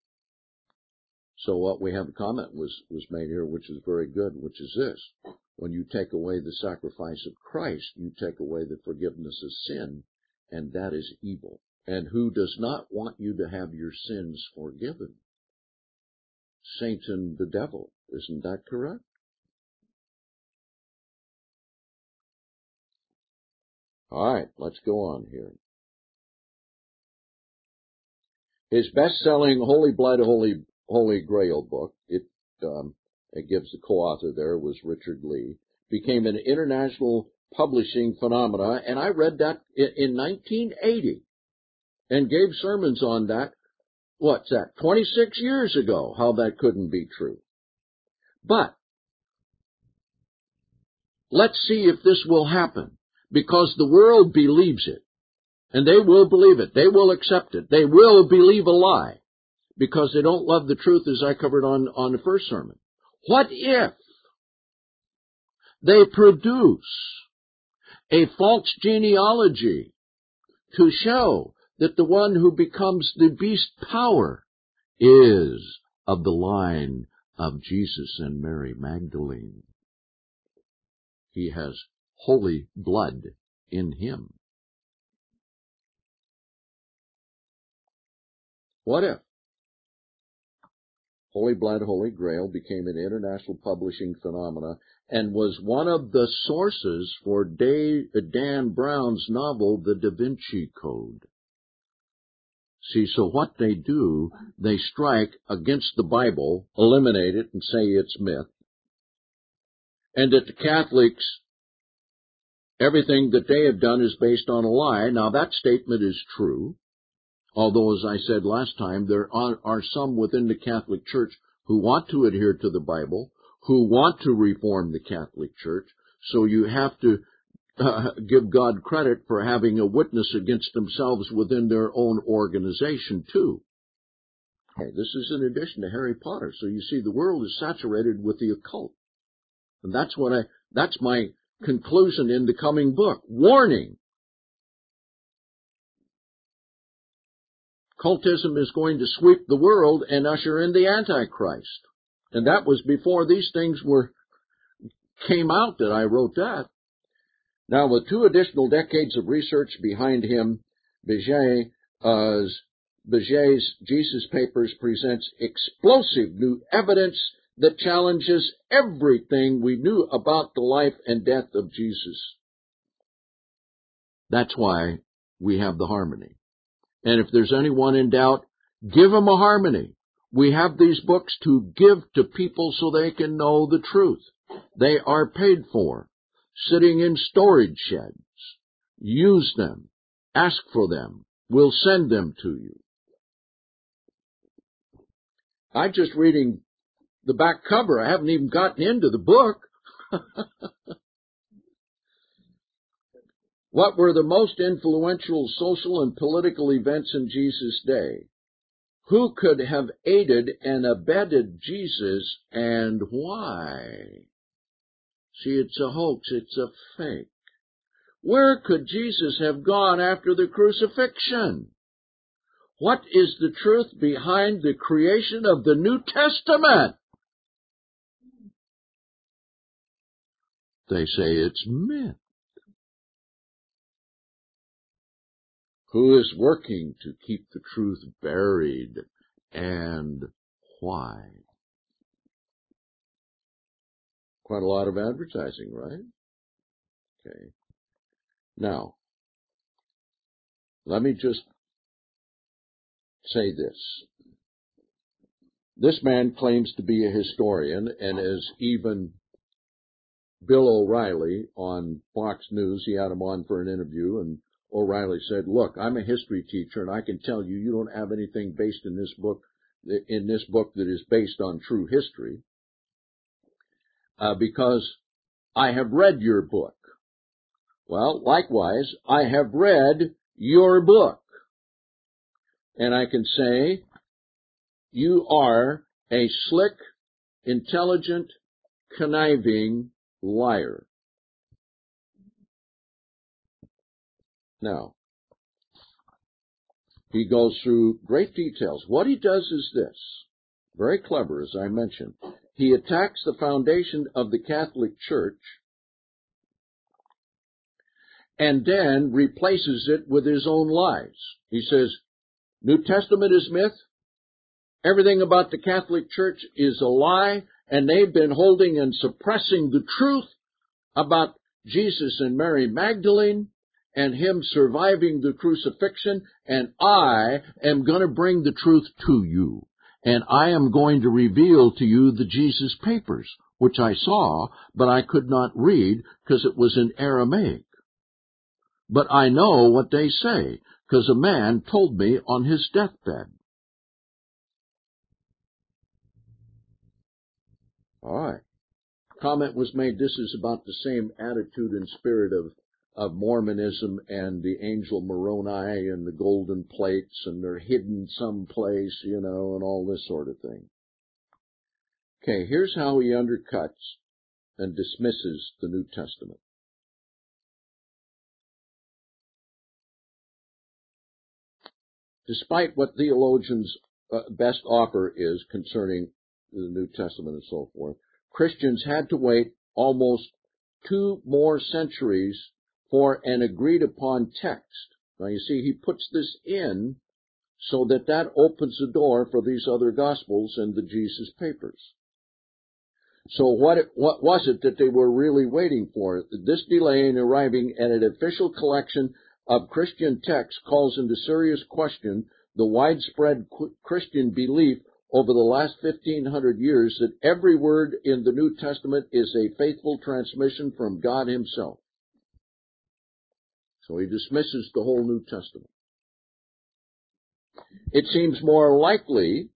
So what we have a comment was made here, which is very good, which is this. When you take away the sacrifice of Christ, you take away the forgiveness of sin, and that is evil. And who does not want you to have your sins forgiven? Satan, the devil. Isn't that correct? All right, let's go on here. His best-selling Holy Blood, Holy Grail book, it gives the co-author there, was Richard Lee, became an international publishing phenomena, and I read that in 1980 and gave sermons on that, 26 years ago, how that couldn't be true. But let's see if this will happen, because the world believes it, and they will believe it. They will accept it. They will believe a lie, because they don't love the truth, as I covered on the first sermon. What if they produce a false genealogy to show that the one who becomes the beast power is of the line of Jesus and Mary Magdalene? He has holy blood in him. What if Holy Blood, Holy Grail became an international publishing phenomena and was one of the sources for Dan Brown's novel, The Da Vinci Code? See, so what they do, they strike against the Bible, eliminate it, and say it's myth. And that the Catholics, everything that they have done is based on a lie. Now, that statement is true. Although, as I said last time, there are some within the Catholic Church who want to adhere to the Bible, who want to reform the Catholic Church. So you have to give God credit for having a witness against themselves within their own organization, too. Okay, this is in addition to Harry Potter. So you see, the world is saturated with the occult. And that's my conclusion in the coming book. Warning! Cultism is going to sweep the world and usher in the Antichrist. And that was before these things came out that I wrote that. Now, with 2 additional decades of research behind him, Beget's Jesus Papers presents explosive new evidence that challenges everything we knew about the life and death of Jesus. That's why we have the harmony. And if there's anyone in doubt, give them a harmony. We have these books to give to people so they can know the truth. They are paid for, sitting in storage sheds. Use them. Ask for them. We'll send them to you. I'm just reading the back cover. I haven't even gotten into the book. What were the most influential social and political events in Jesus' day? Who could have aided and abetted Jesus, and why? See, it's a hoax. It's a fake. Where could Jesus have gone after the crucifixion? What is the truth behind the creation of the New Testament? They say it's myth. Who is working to keep the truth buried, and why? Quite a lot of advertising, right? Okay. Now, let me just say this. This man claims to be a historian, and as even Bill O'Reilly on Fox News, he had him on for an interview, and O'Reilly said, look, I'm a history teacher, and I can tell you, you don't have anything based in this book that is based on true history, because I have read your book. Well, likewise, I have read your book, and I can say you are a slick, intelligent, conniving liar. Now, he goes through great details. What he does is this, very clever, as I mentioned. He attacks the foundation of the Catholic Church and then replaces it with his own lies. He says, New Testament is myth, everything about the Catholic Church is a lie, and they've been holding and suppressing the truth about Jesus and Mary Magdalene and him surviving the crucifixion, and I am going to bring the truth to you. And I am going to reveal to you the Jesus Papers, which I saw, but I could not read because it was in Aramaic. But I know what they say, because a man told me on his deathbed. All right. Comment was made, this is about the same attitude and spirit of Mormonism and the angel Moroni and the golden plates, and they're hidden someplace, and all this sort of thing. Okay, here's how he undercuts and dismisses the New Testament. Despite what theologians' best offer is concerning the New Testament and so forth, Christians had to wait almost 2 more centuries for an agreed-upon text. Now, you see, he puts this in so that opens the door for these other Gospels and the Jesus Papers. So what was it that they were really waiting for? This delay in arriving at an official collection of Christian texts calls into serious question the widespread Christian belief over the last 1,500 years that every word in the New Testament is a faithful transmission from God himself. So he dismisses the whole New Testament. It seems more likely,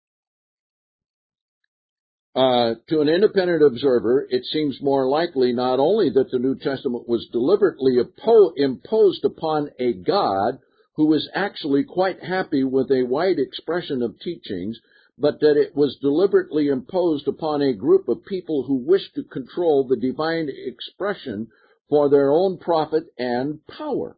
to an independent observer, it seems more likely not only that the New Testament was deliberately imposed upon a God who was actually quite happy with a wide expression of teachings, but that it was deliberately imposed upon a group of people who wished to control the divine expression for their own profit and power.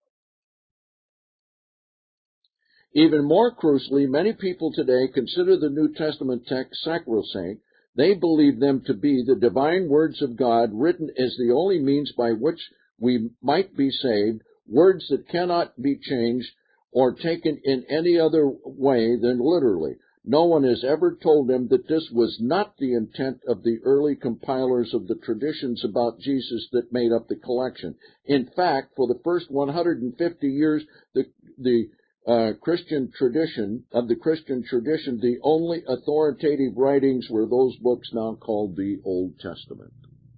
Even more crucially, many people today consider the New Testament text sacrosanct. They believe them to be the divine words of God written as the only means by which we might be saved, words that cannot be changed or taken in any other way than literally. No one has ever told them that this was not the intent of the early compilers of the traditions about Jesus that made up the collection. In fact, for the first 150 years, the Christian tradition, the only authoritative writings were those books now called the Old Testament.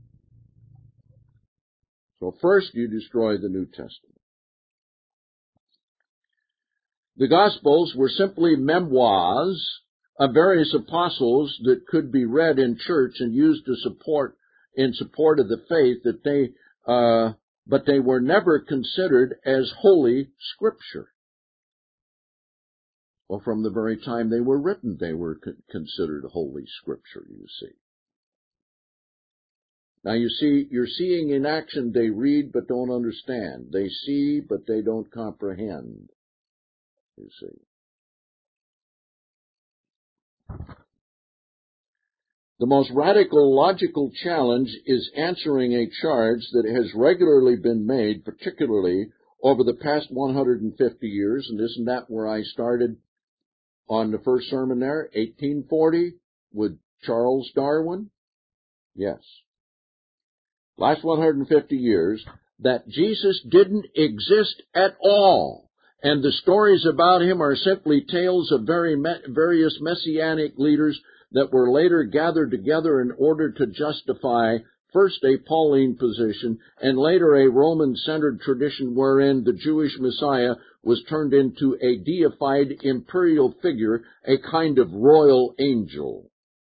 So first you destroy the New Testament. The Gospels were simply memoirs of various apostles that could be read in church and used in support of the faith but they were never considered as holy scripture. Well, from the very time they were written, they were considered holy scripture, you see. Now you see, you're seeing in action, they read but don't understand. They see but they don't comprehend, you see. The most radical logical challenge is answering a charge that has regularly been made, particularly over the past 150 years, and isn't that where I started on the first sermon there, 1840, with Charles Darwin? Yes. Last 150 years, that Jesus didn't exist at all, and the stories about him are simply tales of various messianic leaders that were later gathered together in order to justify first a Pauline position and later a Roman-centered tradition wherein the Jewish Messiah was turned into a deified imperial figure, a kind of royal angel.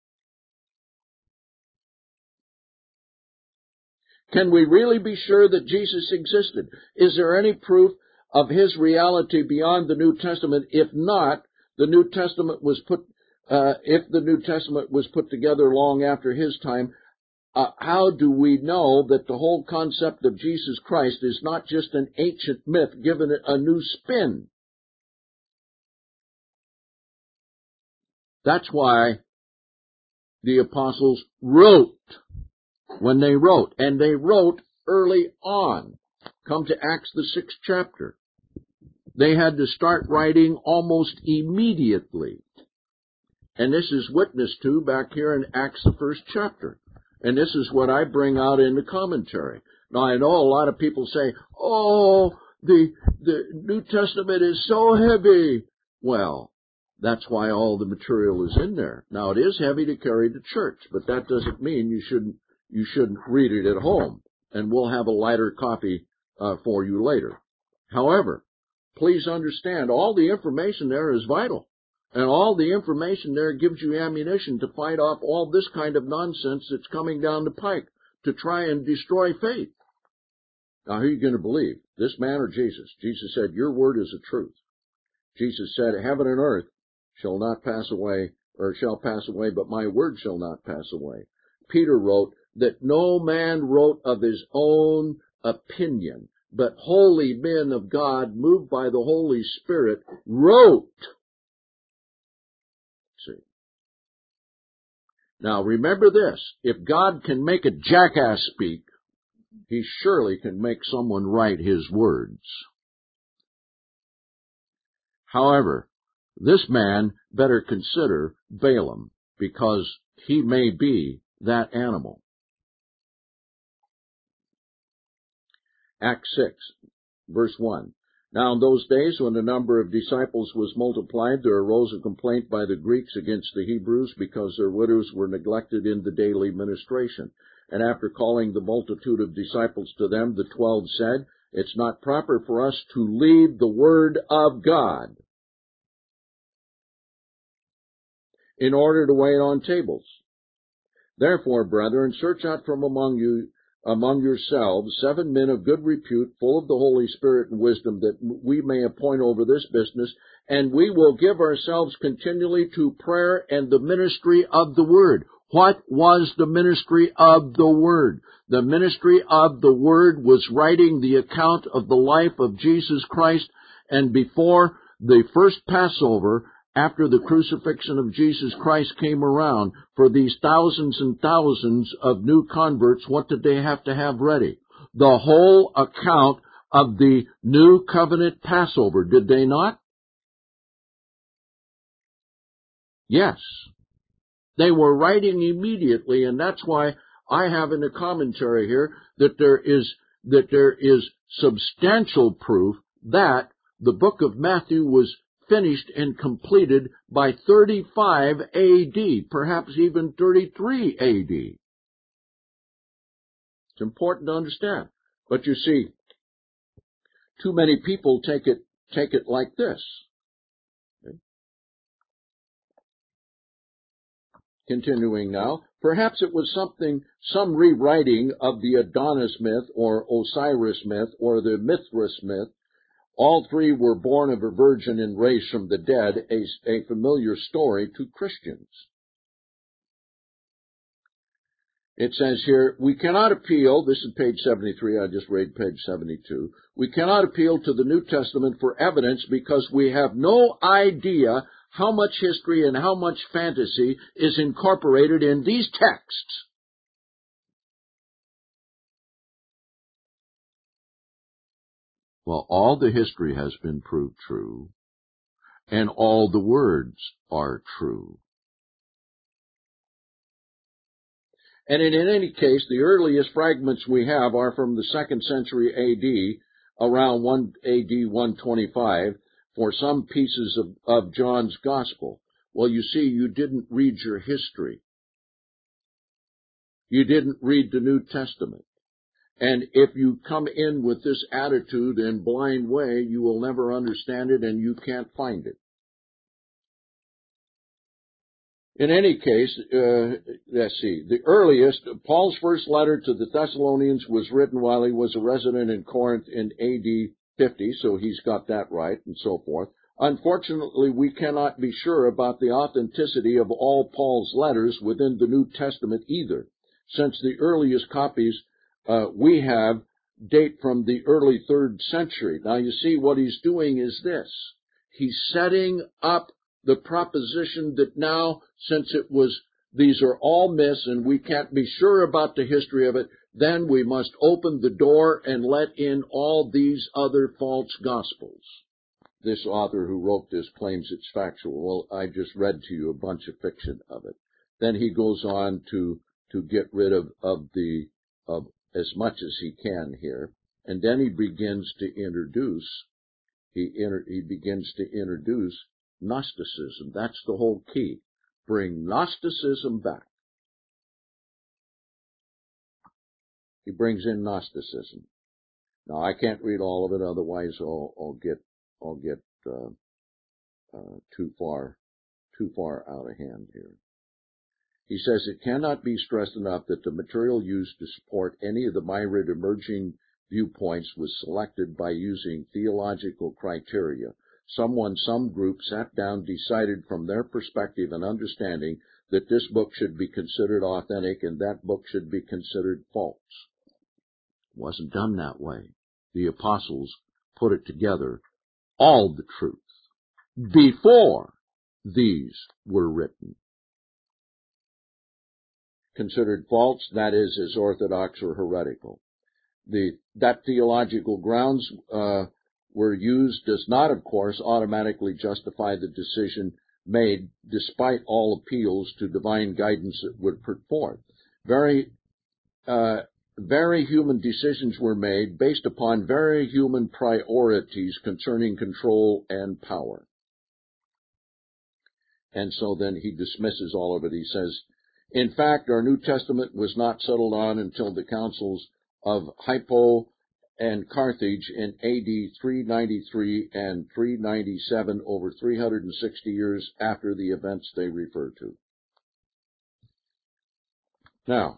Can we really be sure that Jesus existed? Is there any proof of his reality beyond the New Testament? If not, the New Testament was put together long after his time, how do we know that the whole concept of Jesus Christ is not just an ancient myth given it a new spin? That's why the apostles wrote when they wrote, and they wrote early on. Come to Acts the 6th chapter. They had to start writing almost immediately. And this is witnessed to back here in Acts the 1st chapter. And this is what I bring out in the commentary. Now I know a lot of people say, oh, the New Testament is so heavy. Well, that's why all the material is in there. Now it is heavy to carry to church, but that doesn't mean you shouldn't read it at home. And we'll have a lighter copy for you later. However, please understand, all the information there is vital. And all the information there gives you ammunition to fight off all this kind of nonsense that's coming down the pike to try and destroy faith. Now, who are you going to believe? This man or Jesus? Jesus said, your word is the truth. Jesus said, heaven and earth shall not pass away, or shall pass away, but my word shall not pass away. Peter wrote that no man wrote of his own opinion, but holy men of God, moved by the Holy Spirit, wrote. See. Now remember this, if God can make a jackass speak, he surely can make someone write his words. However, this man better consider Balaam, because he may be that animal. Acts 6, verse 1. Now in those days, when the number of disciples was multiplied, there arose a complaint by the Greeks against the Hebrews because their widows were neglected in the daily ministration. And after calling the multitude of disciples to them, the 12 said, "It's not proper for us to leave the word of God in order to wait on tables. Therefore, brethren, search out from among yourselves 7 men of good repute, full of the Holy Spirit and wisdom, that we may appoint over this business, and we will give ourselves continually to prayer and the ministry of the word." What was the ministry of the word? The ministry of the word was writing the account of the life of Jesus Christ, and before the first Passover, after the crucifixion of Jesus Christ came around, for these thousands and thousands of new converts, what did they have to have ready? The whole account of the new covenant Passover, did they not? Yes. They were writing immediately, and that's why I have in the commentary here that there is substantial proof that the book of Matthew was finished and completed by 35 A.D., perhaps even 33 A.D. It's important to understand. But you see, too many people take it like this. Okay. Continuing now, perhaps it was some rewriting of the Adonis myth or Osiris myth or the Mithras myth. All three were born of a virgin and raised from the dead, a familiar story to Christians. It says here, we cannot appeal, this is page 73, I just read page 72, we cannot appeal to the New Testament for evidence because we have no idea how much history and how much fantasy is incorporated in these texts. Well, all the history has been proved true, and all the words are true. And in any case, the earliest fragments we have are from the 2nd century A.D., around A.D. 125, for some pieces of John's Gospel. Well, you see, you didn't read your history. You didn't read the New Testament. And if you come in with this attitude and blind way, you will never understand it and you can't find it. In any case, let's see, the earliest, Paul's first letter to the Thessalonians was written while he was a resident in Corinth in A.D. 50, so he's got that right, and so forth. Unfortunately, we cannot be sure about the authenticity of all Paul's letters within the New Testament either, since the earliest copies we have date from the early 3rd century. Now, you see, what he's doing is this. He's setting up the proposition that now, since these are all myths and we can't be sure about the history of it, then we must open the door and let in all these other false gospels. This author who wrote this claims it's factual. Well, I just read to you a bunch of fiction of it. Then he goes on to get rid of as much as he can here, and then he begins to introduce Gnosticism. That's the whole key. Bring Gnosticism back. He brings in Gnosticism. Now, I can't read all of it, otherwise I'll get too far out of hand here. He says it cannot be stressed enough that the material used to support any of the myriad emerging viewpoints was selected by using theological criteria. Some group sat down, decided from their perspective and understanding that this book should be considered authentic and that book should be considered false. It wasn't done that way. The apostles put it together, all the truth, before these were written. Considered false, that is, as orthodox or heretical. That theological grounds were used does not, of course, automatically justify the decision made, despite all appeals to divine guidance it would put forth. Very very human decisions were made based upon very human priorities concerning control and power. And so then he dismisses all of it. He says, in fact, our New Testament was not settled on until the councils of Hippo and Carthage in AD 393 and 397, over 360 years after the events they refer to. Now,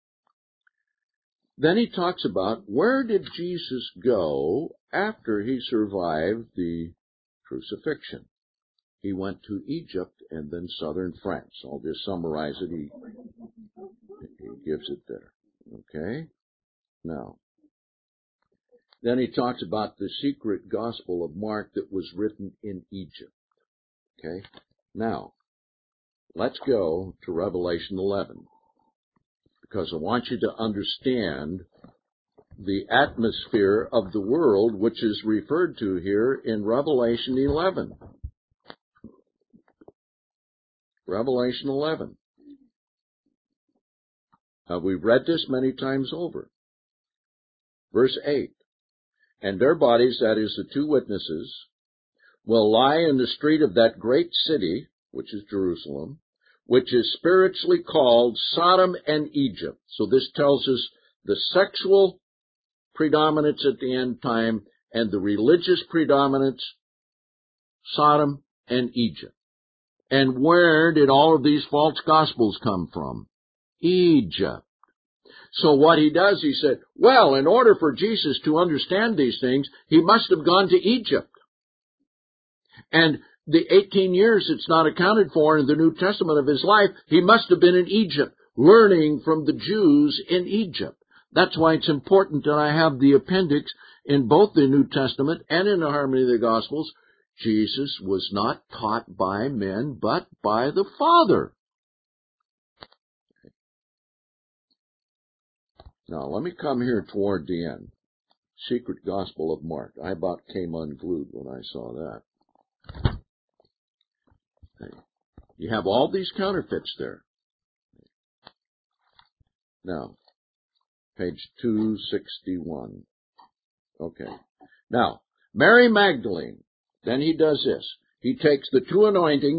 then he talks about where did Jesus go after he survived the crucifixion. He went to Egypt and then southern France. I'll just summarize it. He gives it there. Okay? Now, then he talks about the secret gospel of Mark that was written in Egypt. Okay? Now, let's go to Revelation 11, because I want you to understand the atmosphere of the world which is referred to here in Revelation 11. Revelation 11. We've read this many times over. Verse 8. And their bodies, that is the two witnesses, will lie in the street of that great city, which is Jerusalem, which is spiritually called Sodom and Egypt. So this tells us the sexual predominance at the end time and the religious predominance, Sodom and Egypt. And where did all of these false gospels come from? Egypt. So what he does, he said, well, in order for Jesus to understand these things, he must have gone to Egypt. And the 18 years it's not accounted for in the New Testament of his life, he must have been in Egypt, learning from the Jews in Egypt. That's why it's important that I have the appendix in both the New Testament and in the Harmony of the Gospels. Jesus was not taught by men, but by the Father. Now, let me come here toward the end. Secret Gospel of Mark. I about came unglued when I saw that. You have all these counterfeits there. Now, page 261. Okay. Now, Mary Magdalene. Then he does this. He takes the two anointings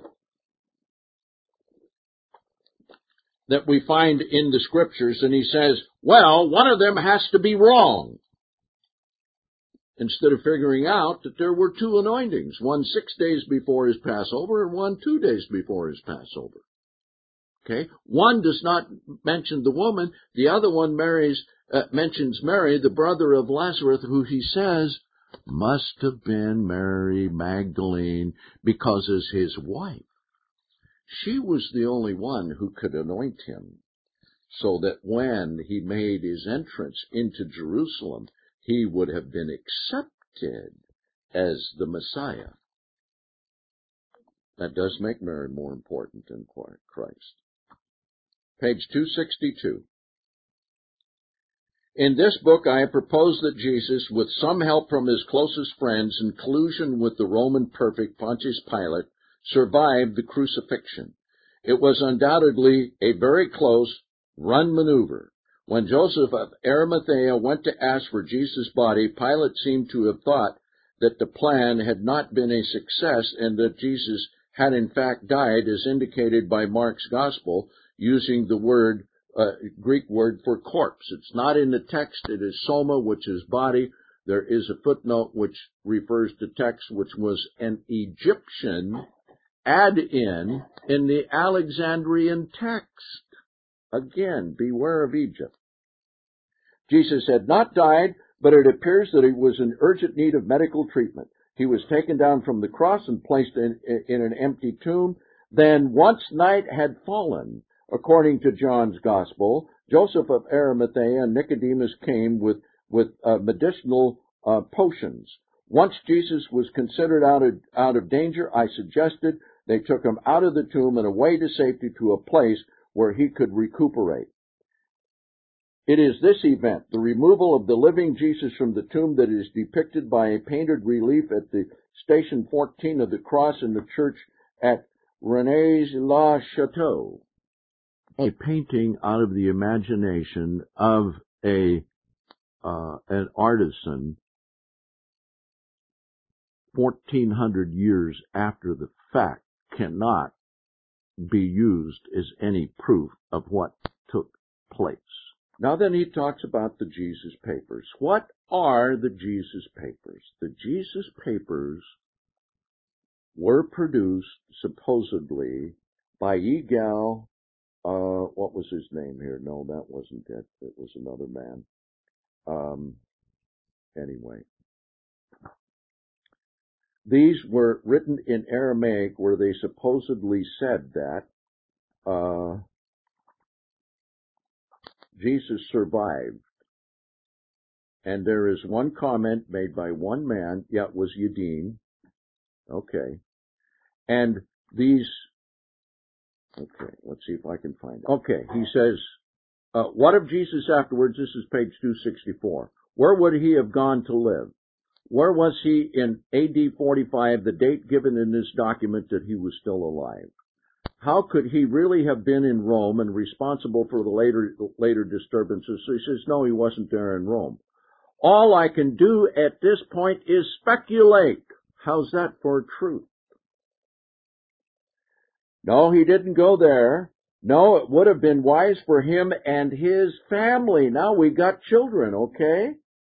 that we find in the Scriptures, and he says, well, one of them has to be wrong. Instead of figuring out that there were two anointings, one 6 days before his Passover and one 2 days before his Passover. Okay? One does not mention the woman, the other one mentions Mary, the brother of Lazarus, who he says must have been Mary Magdalene because as his wife, she was the only one who could anoint him, so that when he made his entrance into Jerusalem, he would have been accepted as the Messiah. That does make Mary more important than Christ. Page 262. In this book, I have proposed that Jesus, with some help from his closest friends in collusion with the Roman prefect Pontius Pilate, survived the crucifixion. It was undoubtedly a very close, run maneuver. When Joseph of Arimathea went to ask for Jesus' body, Pilate seemed to have thought that the plan had not been a success and that Jesus had in fact died, as indicated by Mark's Gospel, using the Greek word for corpse. It's not in the text. It is soma, which is body. There is a footnote which refers to text, which was an Egyptian add-in the Alexandrian text. Again, beware of Egypt. Jesus had not died, but it appears that he was in urgent need of medical treatment. He was taken down from the cross and placed in an empty tomb. Then, once night had fallen, according to John's Gospel, Joseph of Arimathea and Nicodemus came with medicinal potions. Once Jesus was considered out of danger, I suggested they took him out of the tomb and away to safety to a place where he could recuperate. It is this event, the removal of the living Jesus from the tomb, that is depicted by a painted relief at the Station 14 of the cross in the church at Rennes-le-Château. A painting out of the imagination of an artisan 1,400 years after the fact cannot be used as any proof of what took place. Now then he talks about the Jesus Papers. What are the Jesus Papers? The Jesus Papers were produced supposedly by Yigal, what was his name here? No, that wasn't it. It was another man. Anyway. These were written in Aramaic where they supposedly said that Jesus survived. And there is one comment made by one man, yeah, it was Yadin. Okay. And these, okay, let's see if I can find it. Okay, he says, what of Jesus afterwards? This is page 264. Where would he have gone to live? Where was he in AD 45, the date given in this document that he was still alive? How could he really have been in Rome and responsible for the later disturbances? So he says, no, he wasn't there in Rome. All I can do at this point is speculate. How's that for truth? No, he didn't go there. No, it would have been wise for him and his family. Now we got children, okay?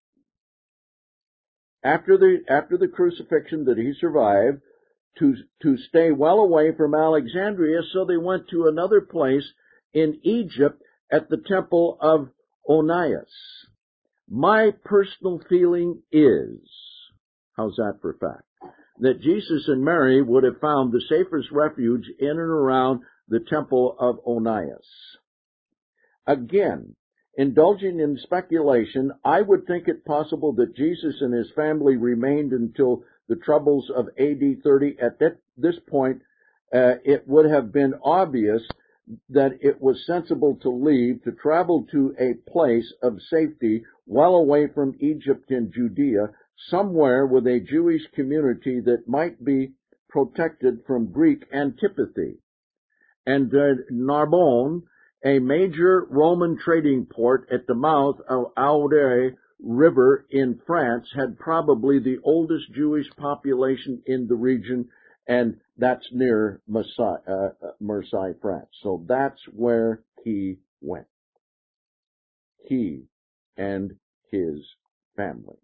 After the crucifixion that he survived, to stay well away from Alexandria, so they went to another place in Egypt at the temple of Onias. My personal feeling is, how's that for fact, that Jesus and Mary would have found the safest refuge in and around the temple of Onias. Again, indulging in speculation, I would think it possible that Jesus and his family remained until the troubles of AD 30. At this point, it would have been obvious that it was sensible to leave, to travel to a place of safety well away from Egypt and Judea, somewhere with a Jewish community that might be protected from Greek antipathy. And Narbonne, a major Roman trading port at the mouth of Aude River in France, had probably the oldest Jewish population in the region, and that's near Marseille, France. So that's where he went. He and his family.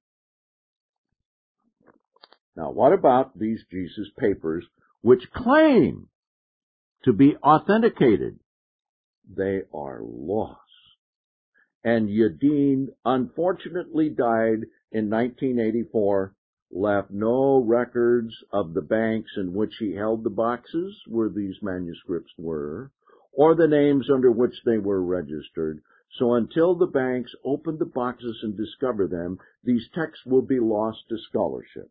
Now, what about these Jesus Papers, which claim to be authenticated? They are lost. And Yadin unfortunately died in 1984, left no records of the banks in which he held the boxes where these manuscripts were, or the names under which they were registered. So until the banks open the boxes and discover them, these texts will be lost to scholarship.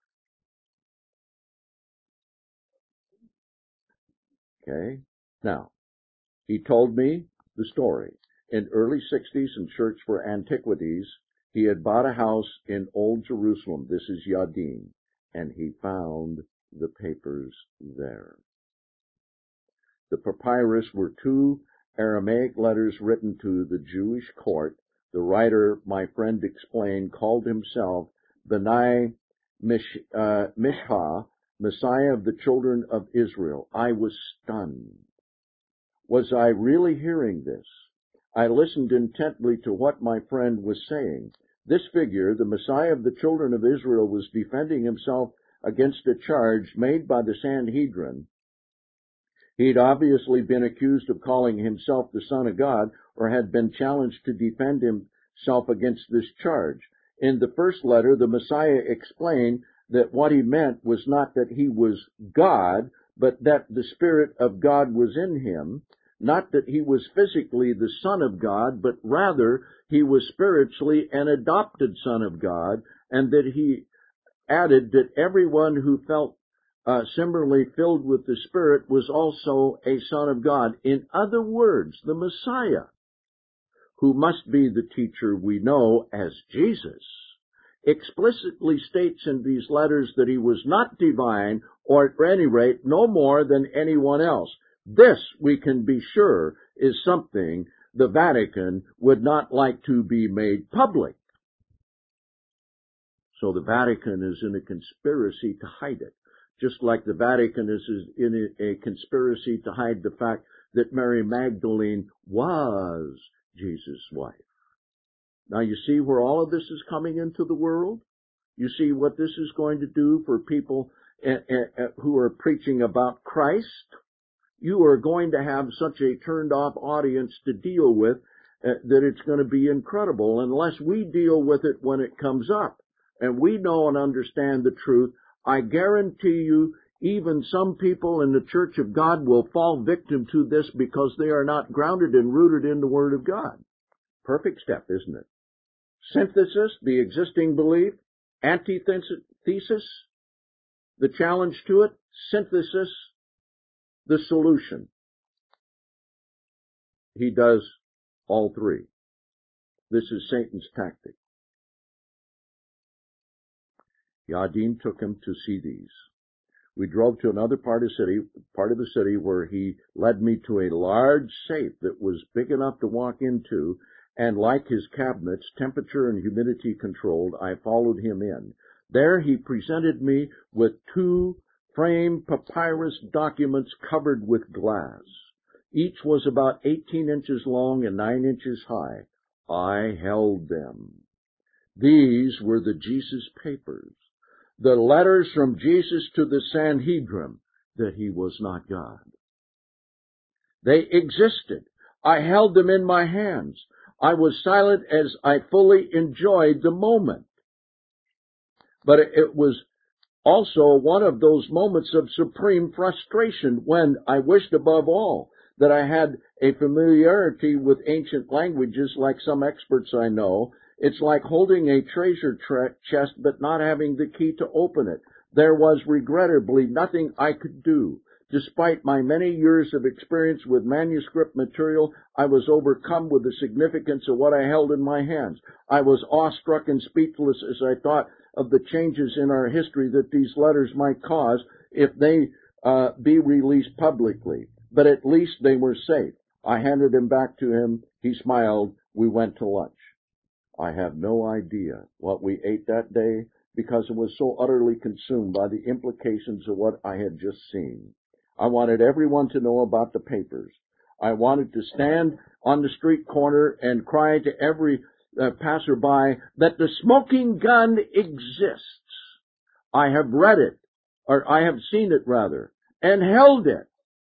Okay? Now, he told me the story. In early 60s in Church for Antiquities, he had bought a house in Old Jerusalem. This is Yadin. And he found the papers there. The papyrus were 2 Aramaic letters written to the Jewish court. The writer, my friend explained, called himself Benai Mishha, Messiah of the children of Israel. I was stunned. Was I really hearing this? I listened intently to what my friend was saying. This figure, the Messiah of the children of Israel, was defending himself against a charge made by the Sanhedrin. He'd obviously been accused of calling himself the Son of God, or had been challenged to defend himself against this charge. In the first letter, the Messiah explained that what he meant was not that he was God, but that the Spirit of God was in him. Not that he was physically the Son of God, but rather he was spiritually an adopted Son of God, and that he added that everyone who felt similarly filled with the Spirit was also a Son of God. In other words, the Messiah, who must be the teacher we know as Jesus, explicitly states in these letters that he was not divine, or at any rate, no more than anyone else. This, we can be sure, is something the Vatican would not like to be made public. So the Vatican is in a conspiracy to hide it, just like the Vatican is in a conspiracy to hide the fact that Mary Magdalene was Jesus' wife. Now you see where all of this is coming into the world? You see what this is going to do for people who are preaching about Christ? You are going to have such a turned-off audience to deal with that it's going to be incredible unless we deal with it when it comes up. And we know and understand the truth. I guarantee you, even some people in the Church of God will fall victim to this because they are not grounded and rooted in the Word of God. Perfect step, isn't it? Synthesis, the existing belief. Antithesis, the challenge to it. Synthesis, the solution. He does all three. This is Satan's tactic. Yadim took him to see these. We drove to another part of the city where he led me to a large safe that was big enough to walk into, and like his cabinets, temperature and humidity controlled, I followed him in. There he presented me with 2 framed papyrus documents covered with glass. Each was about 18 inches long and 9 inches high. I held them. These were the Jesus papers, the letters from Jesus to the Sanhedrin that he was not God. They existed. I held them in my hands. I was silent as I fully enjoyed the moment. But it was also one of those moments of supreme frustration when I wished above all that I had a familiarity with ancient languages like some experts I know. It's like holding a treasure chest but not having the key to open it. There was regrettably nothing I could do. Despite my many years of experience with manuscript material, I was overcome with the significance of what I held in my hands. I was awestruck and speechless as I thought of the changes in our history that these letters might cause if they be released publicly. But at least they were safe. I handed them back to him. He smiled. We went to lunch. I have no idea what we ate that day because I was so utterly consumed by the implications of what I had just seen. I wanted everyone to know about the papers. I wanted to stand on the street corner and cry to every passerby that the smoking gun exists. I have read it, or I have seen it rather, and held it.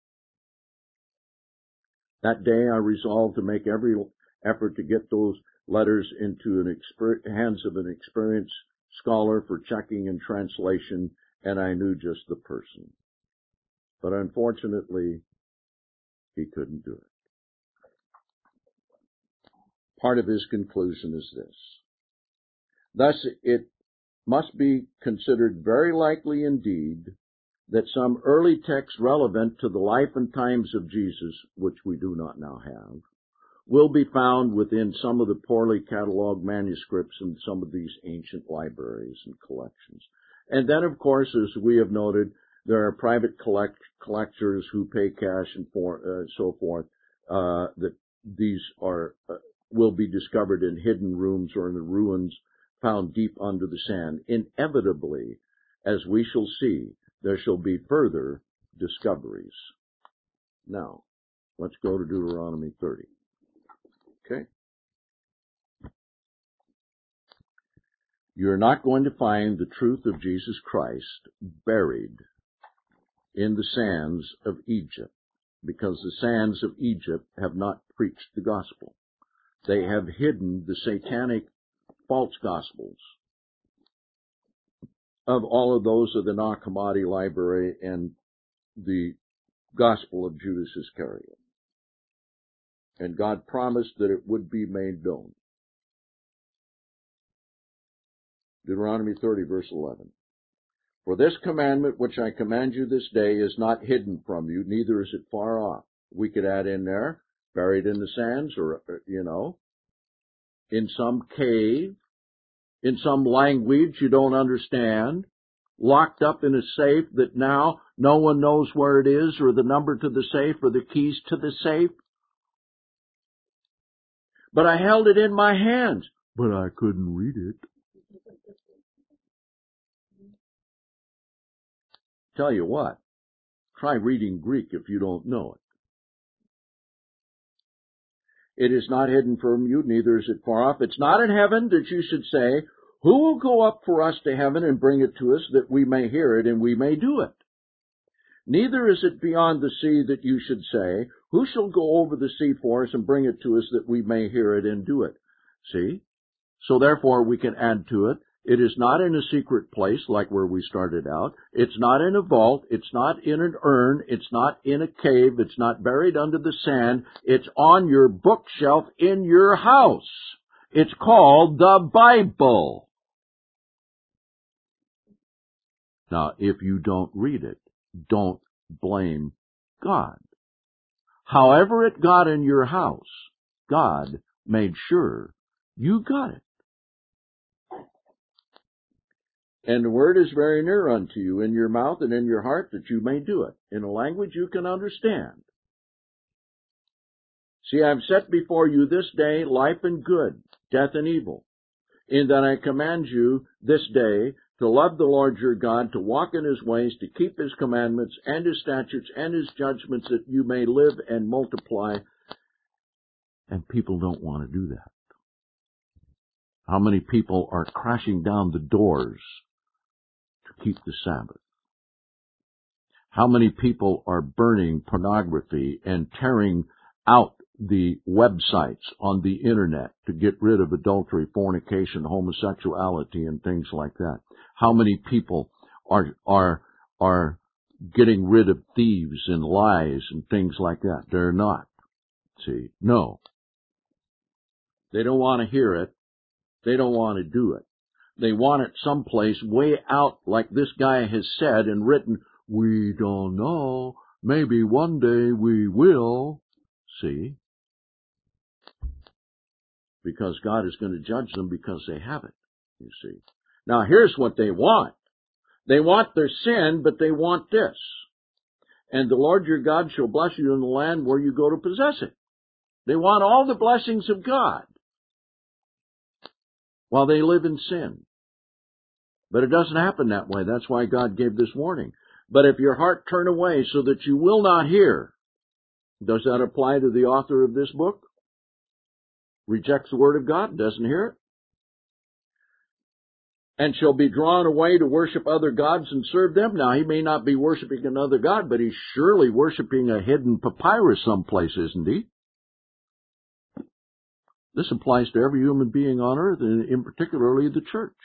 That day I resolved to make every effort to get those letters into hands of an experienced scholar for checking and translation, and I knew just the person. But unfortunately, he couldn't do it. Part of his conclusion is this. Thus, it must be considered very likely indeed that some early texts relevant to the life and times of Jesus, which we do not now have, will be found within some of the poorly cataloged manuscripts in some of these ancient libraries and collections. And then, of course, as we have noted, there are private collectors who pay cash and so forth, that these are will be discovered in hidden rooms or in the ruins found deep under the sand. Inevitably, as we shall see, there shall be further discoveries. Now, let's go to Deuteronomy 30. Okay? You're not going to find the truth of Jesus Christ buried in the sands of Egypt, because the sands of Egypt have not preached the gospel. They have hidden the satanic false gospels of all of those of the Nag Hammadi library and the gospel of Judas Iscariot. And God promised that it would be made known. Deuteronomy 30, verse 11. For this commandment which I command you this day is not hidden from you, neither is it far off. We could add in there, buried in the sands, or, in some cave, in some language you don't understand, locked up in a safe that now no one knows where it is, or the number to the safe, or the keys to the safe. But I held it in my hands, but I couldn't read it. Tell you what, try reading Greek if you don't know it. It is not hidden from you, neither is it far off. It's not in heaven that you should say, who will go up for us to heaven and bring it to us that we may hear it and we may do it? Neither is it beyond the sea that you should say, who shall go over the sea for us and bring it to us that we may hear it and do it? See? So therefore we can add to it. It is not in a secret place like where we started out. It's not in a vault. It's not in an urn. It's not in a cave. It's not buried under the sand. It's on your bookshelf in your house. It's called the Bible. Now, if you don't read it, don't blame God. However it got in your house, God made sure you got it. And the word is very near unto you, in your mouth and in your heart, that you may do it, in a language you can understand. See, I have set before you this day life and good, death and evil, in that I command you this day to love the Lord your God, to walk in his ways, to keep his commandments and his statutes and his judgments, that you may live and multiply. And people don't want to do that. How many people are crashing down the doors to keep the Sabbath? How many people are burning pornography and tearing out the websites on the internet to get rid of adultery, fornication, homosexuality, and things like that? How many people are getting rid of thieves and lies and things like that? They're not. See, no. They don't want to hear it. They don't want to do it. They want it someplace way out, like this guy has said and written, we don't know. Maybe one day we will. See? Because God is going to judge them because they have it, you see. Now here's what they want. They want their sin, but they want this. And the Lord your God shall bless you in the land where you go to possess it. They want all the blessings of God while they live in sin. But it doesn't happen that way. That's why God gave this warning. But if your heart turn away so that you will not hear, does that apply to the author of this book? Rejects the word of God, doesn't hear it? And shall be drawn away to worship other gods and serve them. Now, he may not be worshiping another god, but he's surely worshiping a hidden papyrus someplace, isn't he? This applies to every human being on earth, and in particularly the church.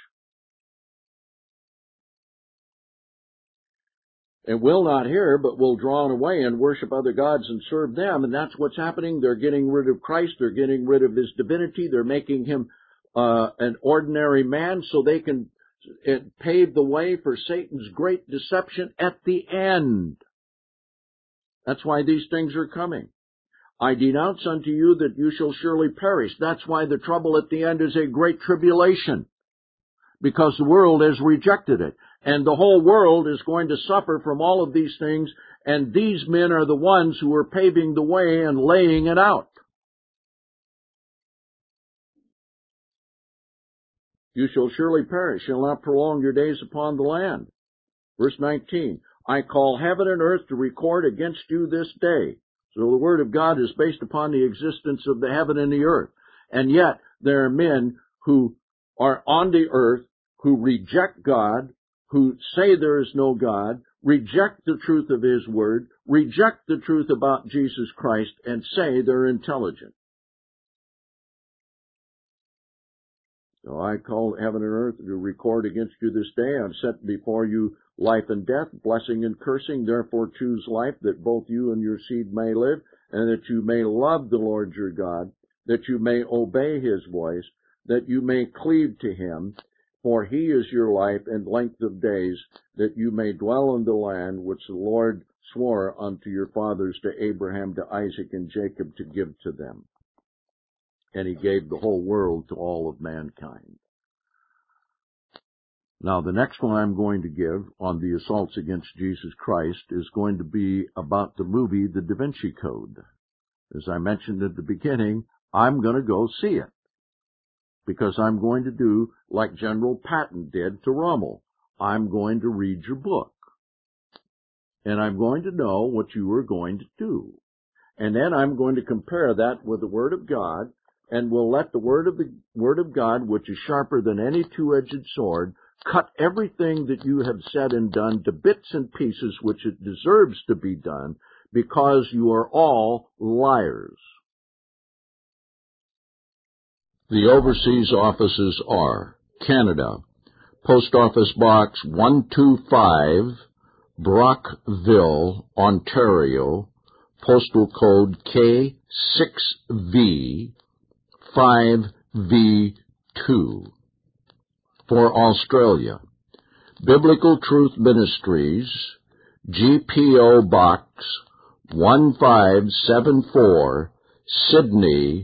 And will not hear, but will draw away and worship other gods and serve them. And that's what's happening. They're getting rid of Christ. They're getting rid of his divinity. They're making him an ordinary man so they can pave the way for Satan's great deception at the end. That's why these things are coming. I denounce unto you that you shall surely perish. That's why the trouble at the end is a great tribulation, because the world has rejected it. And the whole world is going to suffer from all of these things, and these men are the ones who are paving the way and laying it out. You shall surely perish, shall not prolong your days upon the land. Verse 19, I call heaven and earth to record against you this day. So the word of God is based upon the existence of the heaven and the earth. And yet there are men who are on the earth who reject God, who say there is no God, reject the truth of his word, reject the truth about Jesus Christ, and say they're intelligent. So I call heaven and earth to record against you this day. I've set before you life and death, blessing and cursing. Therefore choose life, that both you and your seed may live, and that you may love the Lord your God, that you may obey his voice, that you may cleave to him, for he is your life and length of days, that you may dwell in the land which the Lord swore unto your fathers, to Abraham, to Isaac, and Jacob, to give to them. And he gave the whole world to all of mankind. Now, the next one I'm going to give on the assaults against Jesus Christ is going to be about the movie The Da Vinci Code. As I mentioned at the beginning, I'm going to go see it, because I'm going to do like General Patton did to Rommel. I'm going to read your book, and I'm going to know what you are going to do. And then I'm going to compare that with the Word of God, and we'll let the Word of God, which is sharper than any two-edged sword, cut everything that you have said and done to bits and pieces which it deserves to be done, because you are all liars. The overseas offices are Canada, Post Office Box 125, Brockville, Ontario, postal code K6V 5V2. For Australia, Biblical Truth Ministries, GPO Box 1574, Sydney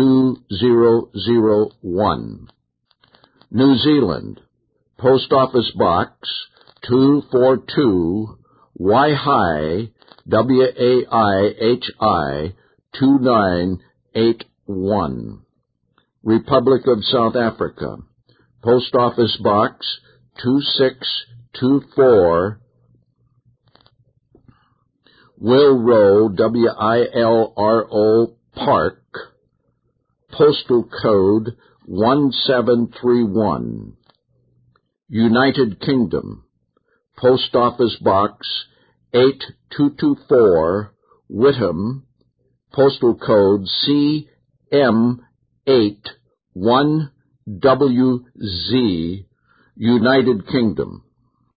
2001. New Zealand, Post Office Box 242, Waihi, Waihi 2981. Republic of South Africa, Post Office Box 2624, Wilro, Wilro Park, postal code 1731. United Kingdom, Post Office Box 8224, Whitham, postal code CM81WZ, United Kingdom.